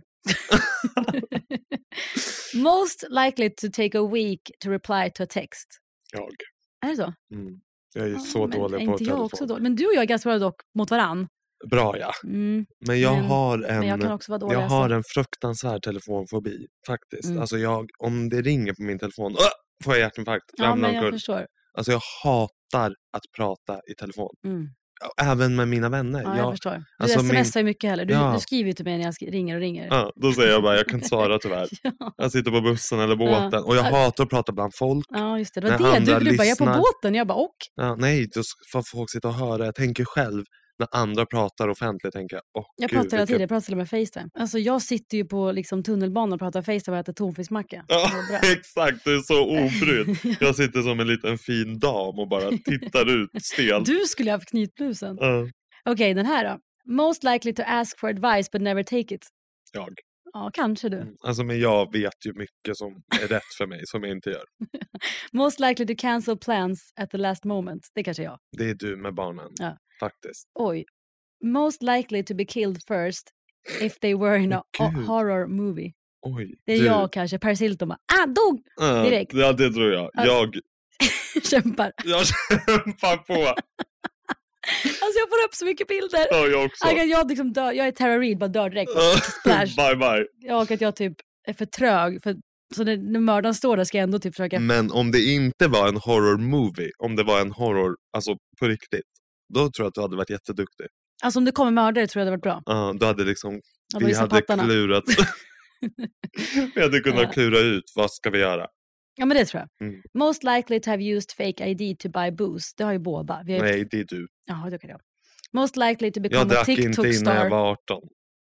Most likely to take a week to reply to a text. Jag. Är det så? Jag är så dålig på telefon. Också dålig. Men du och jag är ganska bra dock mot varann. Bra, ja. Men jag har en fruktansvärd telefonfobi faktiskt. Alltså om det ringer på min telefon får jag hjärtinfarkt. Ja, men jag förstår. Alltså jag hatar att prata i telefon. Även med mina vänner. Ja, jag förstår. Du smsar ju mycket heller. Du skriver ju till mig när jag ringer och ringer. Ja, då säger jag bara, jag kan inte svara tyvärr. Jag sitter på bussen eller båten. Och jag hatar att prata bland folk. Ja, just det. Det var det. Du bara, jag är på båten. Jag bara, och? Ja, nej, då får folk sitta och höra. Jag tänker själv. När andra pratar offentligt tänker jag pratar hela tiden, jag pratar till och med FaceTime. Alltså jag sitter ju på liksom tunnelbanan och pratar FaceTime och äter tonfiskmacka. Ja, exakt, det är så obrydd. Jag sitter som en liten fin dam och bara tittar ut stelt. Du skulle ha haft knytblusen. Okej, den här då. Most likely to ask for advice but never take it. Jag. Ja, kanske du. Alltså men jag vet ju mycket som är rätt för mig som jag inte gör. Most likely to cancel plans at the last moment. Det kanske jag. Det är du med barnen. Ja. Faktiskt. Oj. Most likely to be killed first if they were in a horror movie. Oj. Det är jag kanske. Paris Hilton bara, dog! Direkt. Ja, det tror jag. Jag kämpar. Jag kämpar på. Alltså jag får upp så mycket bilder. Ja, jag också. Jag liksom dör, jag är Tara Reid, bara dör direkt. Splash. Bye bye. Och att jag typ är för trög. Så när mördaren står där ska jag ändå typ försöka. Men om det inte var en horror movie, om det var en horror, alltså på riktigt, då tror jag att du hade varit jätteduktig. Alltså om det kommer mördare tror jag det hade varit bra. Ja, du hade liksom, vi hade klurat. Vi hade kunnat klura ut, vad ska vi göra? Ja, men det tror jag. Most likely to have used fake ID to buy booze. Det har ju båda. Nej, det är du. Ja, det kan jag. Most likely to become a TikTok star. Jag drack inte innan jag var 18.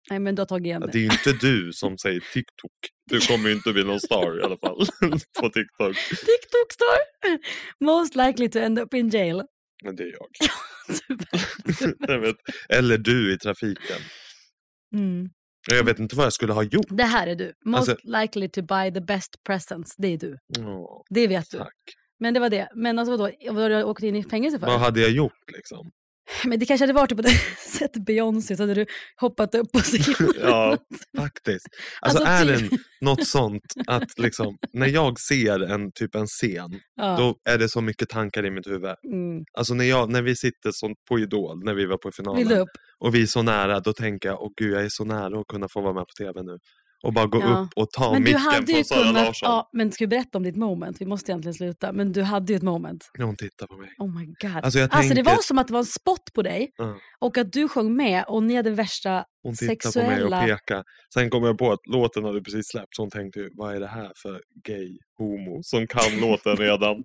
Nej, men du har tagit igen Det är ju inte du som säger TikTok. Du kommer ju inte bli någon star i alla fall på TikTok. TikTok star. Most likely to end up in jail. Men det är jag. Jag vet. Eller du i trafiken. Jag vet inte vad jag skulle ha gjort. Det här är du. Most likely to buy the best presents. Det är du. Det vet du. Tack. Men det var det. Men alltså vadå? Vad har du åkt in i fängelse för? Vad hade jag gjort liksom? Men det kanske hade varit på det sättet Beyoncé, så hade du hoppat upp och så. Ja, faktiskt. Alltså är det något sånt att liksom, när jag ser en scen, då är det så mycket tankar i mitt huvud. Alltså när vi sitter på Idol, när vi var på finalen och vi är så nära, då tänker jag, gud, jag är så nära att kunna få vara med på tv nu. Och bara gå upp och ta micken från Sara Larsson. Ja, men ska vi berätta om ditt moment? Vi måste egentligen sluta. Men du hade ju ett moment. Hon tittar på mig. Oh my god. Alltså det var som att det var en spot på dig. Och att du sjöng med och ni hade värsta hon tittar sexuella... på mig och pekar. Sen kom jag på att låten hade precis släppt. Så hon tänkte ju, vad är det här för gay homo som kan låten redan?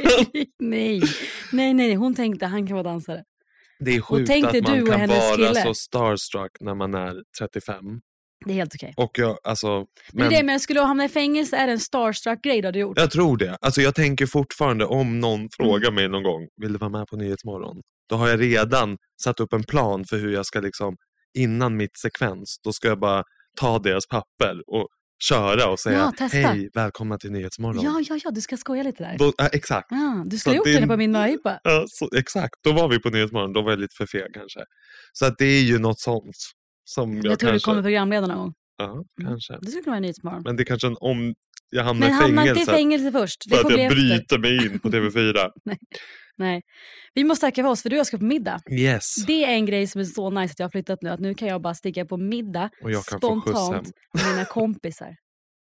Nej. Hon tänkte, han kan vara dansare. Det är sjukt att man kan vara så starstruck när man är 35. Det är helt okej. Och jag, alltså, men skulle du hamna i fängelse, är det en starstruck-grej du hade gjort? Jag tror det. Alltså jag tänker fortfarande, om någon frågar mig någon gång, vill du vara med på Nyhetsmorgon? Då har jag redan satt upp en plan för hur jag ska liksom, innan mitt sekvens, då ska jag bara ta deras papper och köra och säga, hej, välkomna till Nyhetsmorgon. Ja, du ska skoja lite där. Då, exakt. Du skulle gjort det på min möjpa. Ja, exakt. Då var vi på Nyhetsmorgon, då var jag lite för feg kanske. Så att det är ju något sånt. Jag tror du kommer programleda någon gång. Ja, kanske. Det skulle kunna vara Nyhetsmorgon. Men det kanske om jag hamnar i fängelse. Men hamna inte i fängelse först. För att jag bryter mig in på TV4. Nej. Vi måste tacka för oss, för du ska på middag. Yes. Det är en grej som är så nice att jag har flyttat nu. Att nu kan jag bara sticka på middag och jag kan spontant med mina kompisar.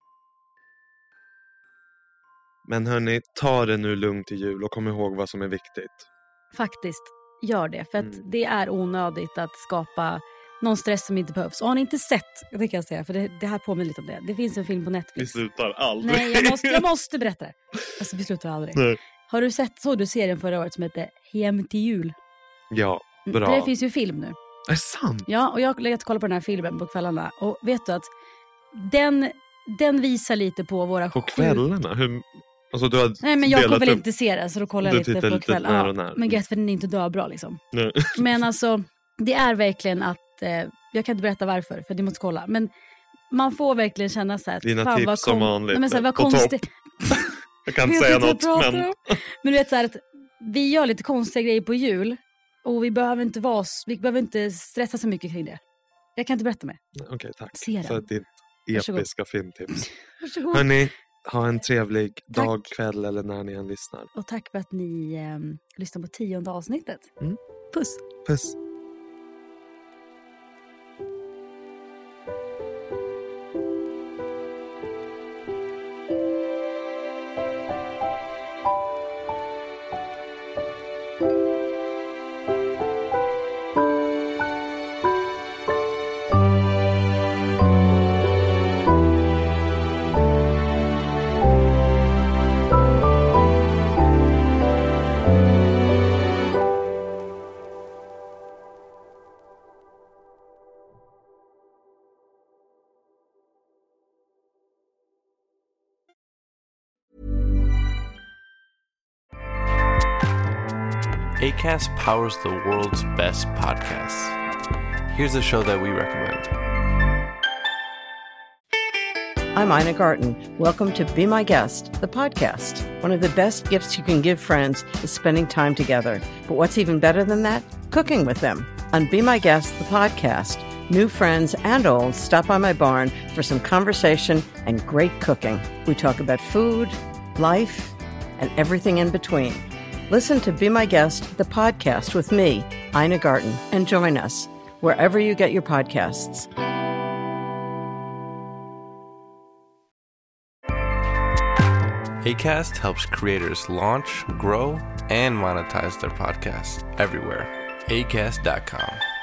Men hörni, ta det nu lugnt i jul och kom ihåg vad som är viktigt. Faktiskt, gör det. För att det är onödigt att skapa någon stress som inte behövs. Och har ni inte sett, det kan jag säga, för det här påminner lite om det. Det finns en film på Netflix. Vi slutar aldrig. Nej, jag måste berätta det. Alltså, vi slutar aldrig. Nej. Har du sett du serien förra året som heter Hem till jul? Ja, bra. För det finns ju film nu. Är det sant? Ja, och jag har legat och kollat på den här filmen på kvällarna. Och vet du att den visar lite på våra... På kvällarna? Alltså, du har Nej, men jag kommer väl inte se den, så då kollar jag lite på kvällen. Ja, men gött, för den är inte bra liksom. Nej. Men alltså, det är verkligen att... jag kan inte berätta varför, för ni måste kolla. Men man får verkligen känna så här... Dina tips som vanligt. Men så här, vad konstigt. Jag kan inte säga något, men... Men du vet så här att vi gör lite konstiga grejer på jul. Och vi behöver inte stressa så mycket kring det. Jag kan inte berätta mer. Okej, tack. Se för ditt episka filmtips. Varsågod. Hörni, ha en trevlig dag, kväll eller när ni än lyssnar. Och tack för att ni lyssnar på 10:e avsnittet. Puss. Puss. Acast powers the world's best podcasts. Here's a show that we recommend. I'm Ina Garten. Welcome to Be My Guest, the podcast. One of the best gifts you can give friends is spending time together. But what's even better than that? Cooking with them. On Be My Guest, the podcast, new friends and old stop by my barn for some conversation and great cooking. We talk about food, life, and everything in between. Listen to Be My Guest, the podcast with me, Ina Garten, and join us wherever you get your podcasts. Acast helps creators launch, grow, and monetize their podcasts everywhere. Acast.com.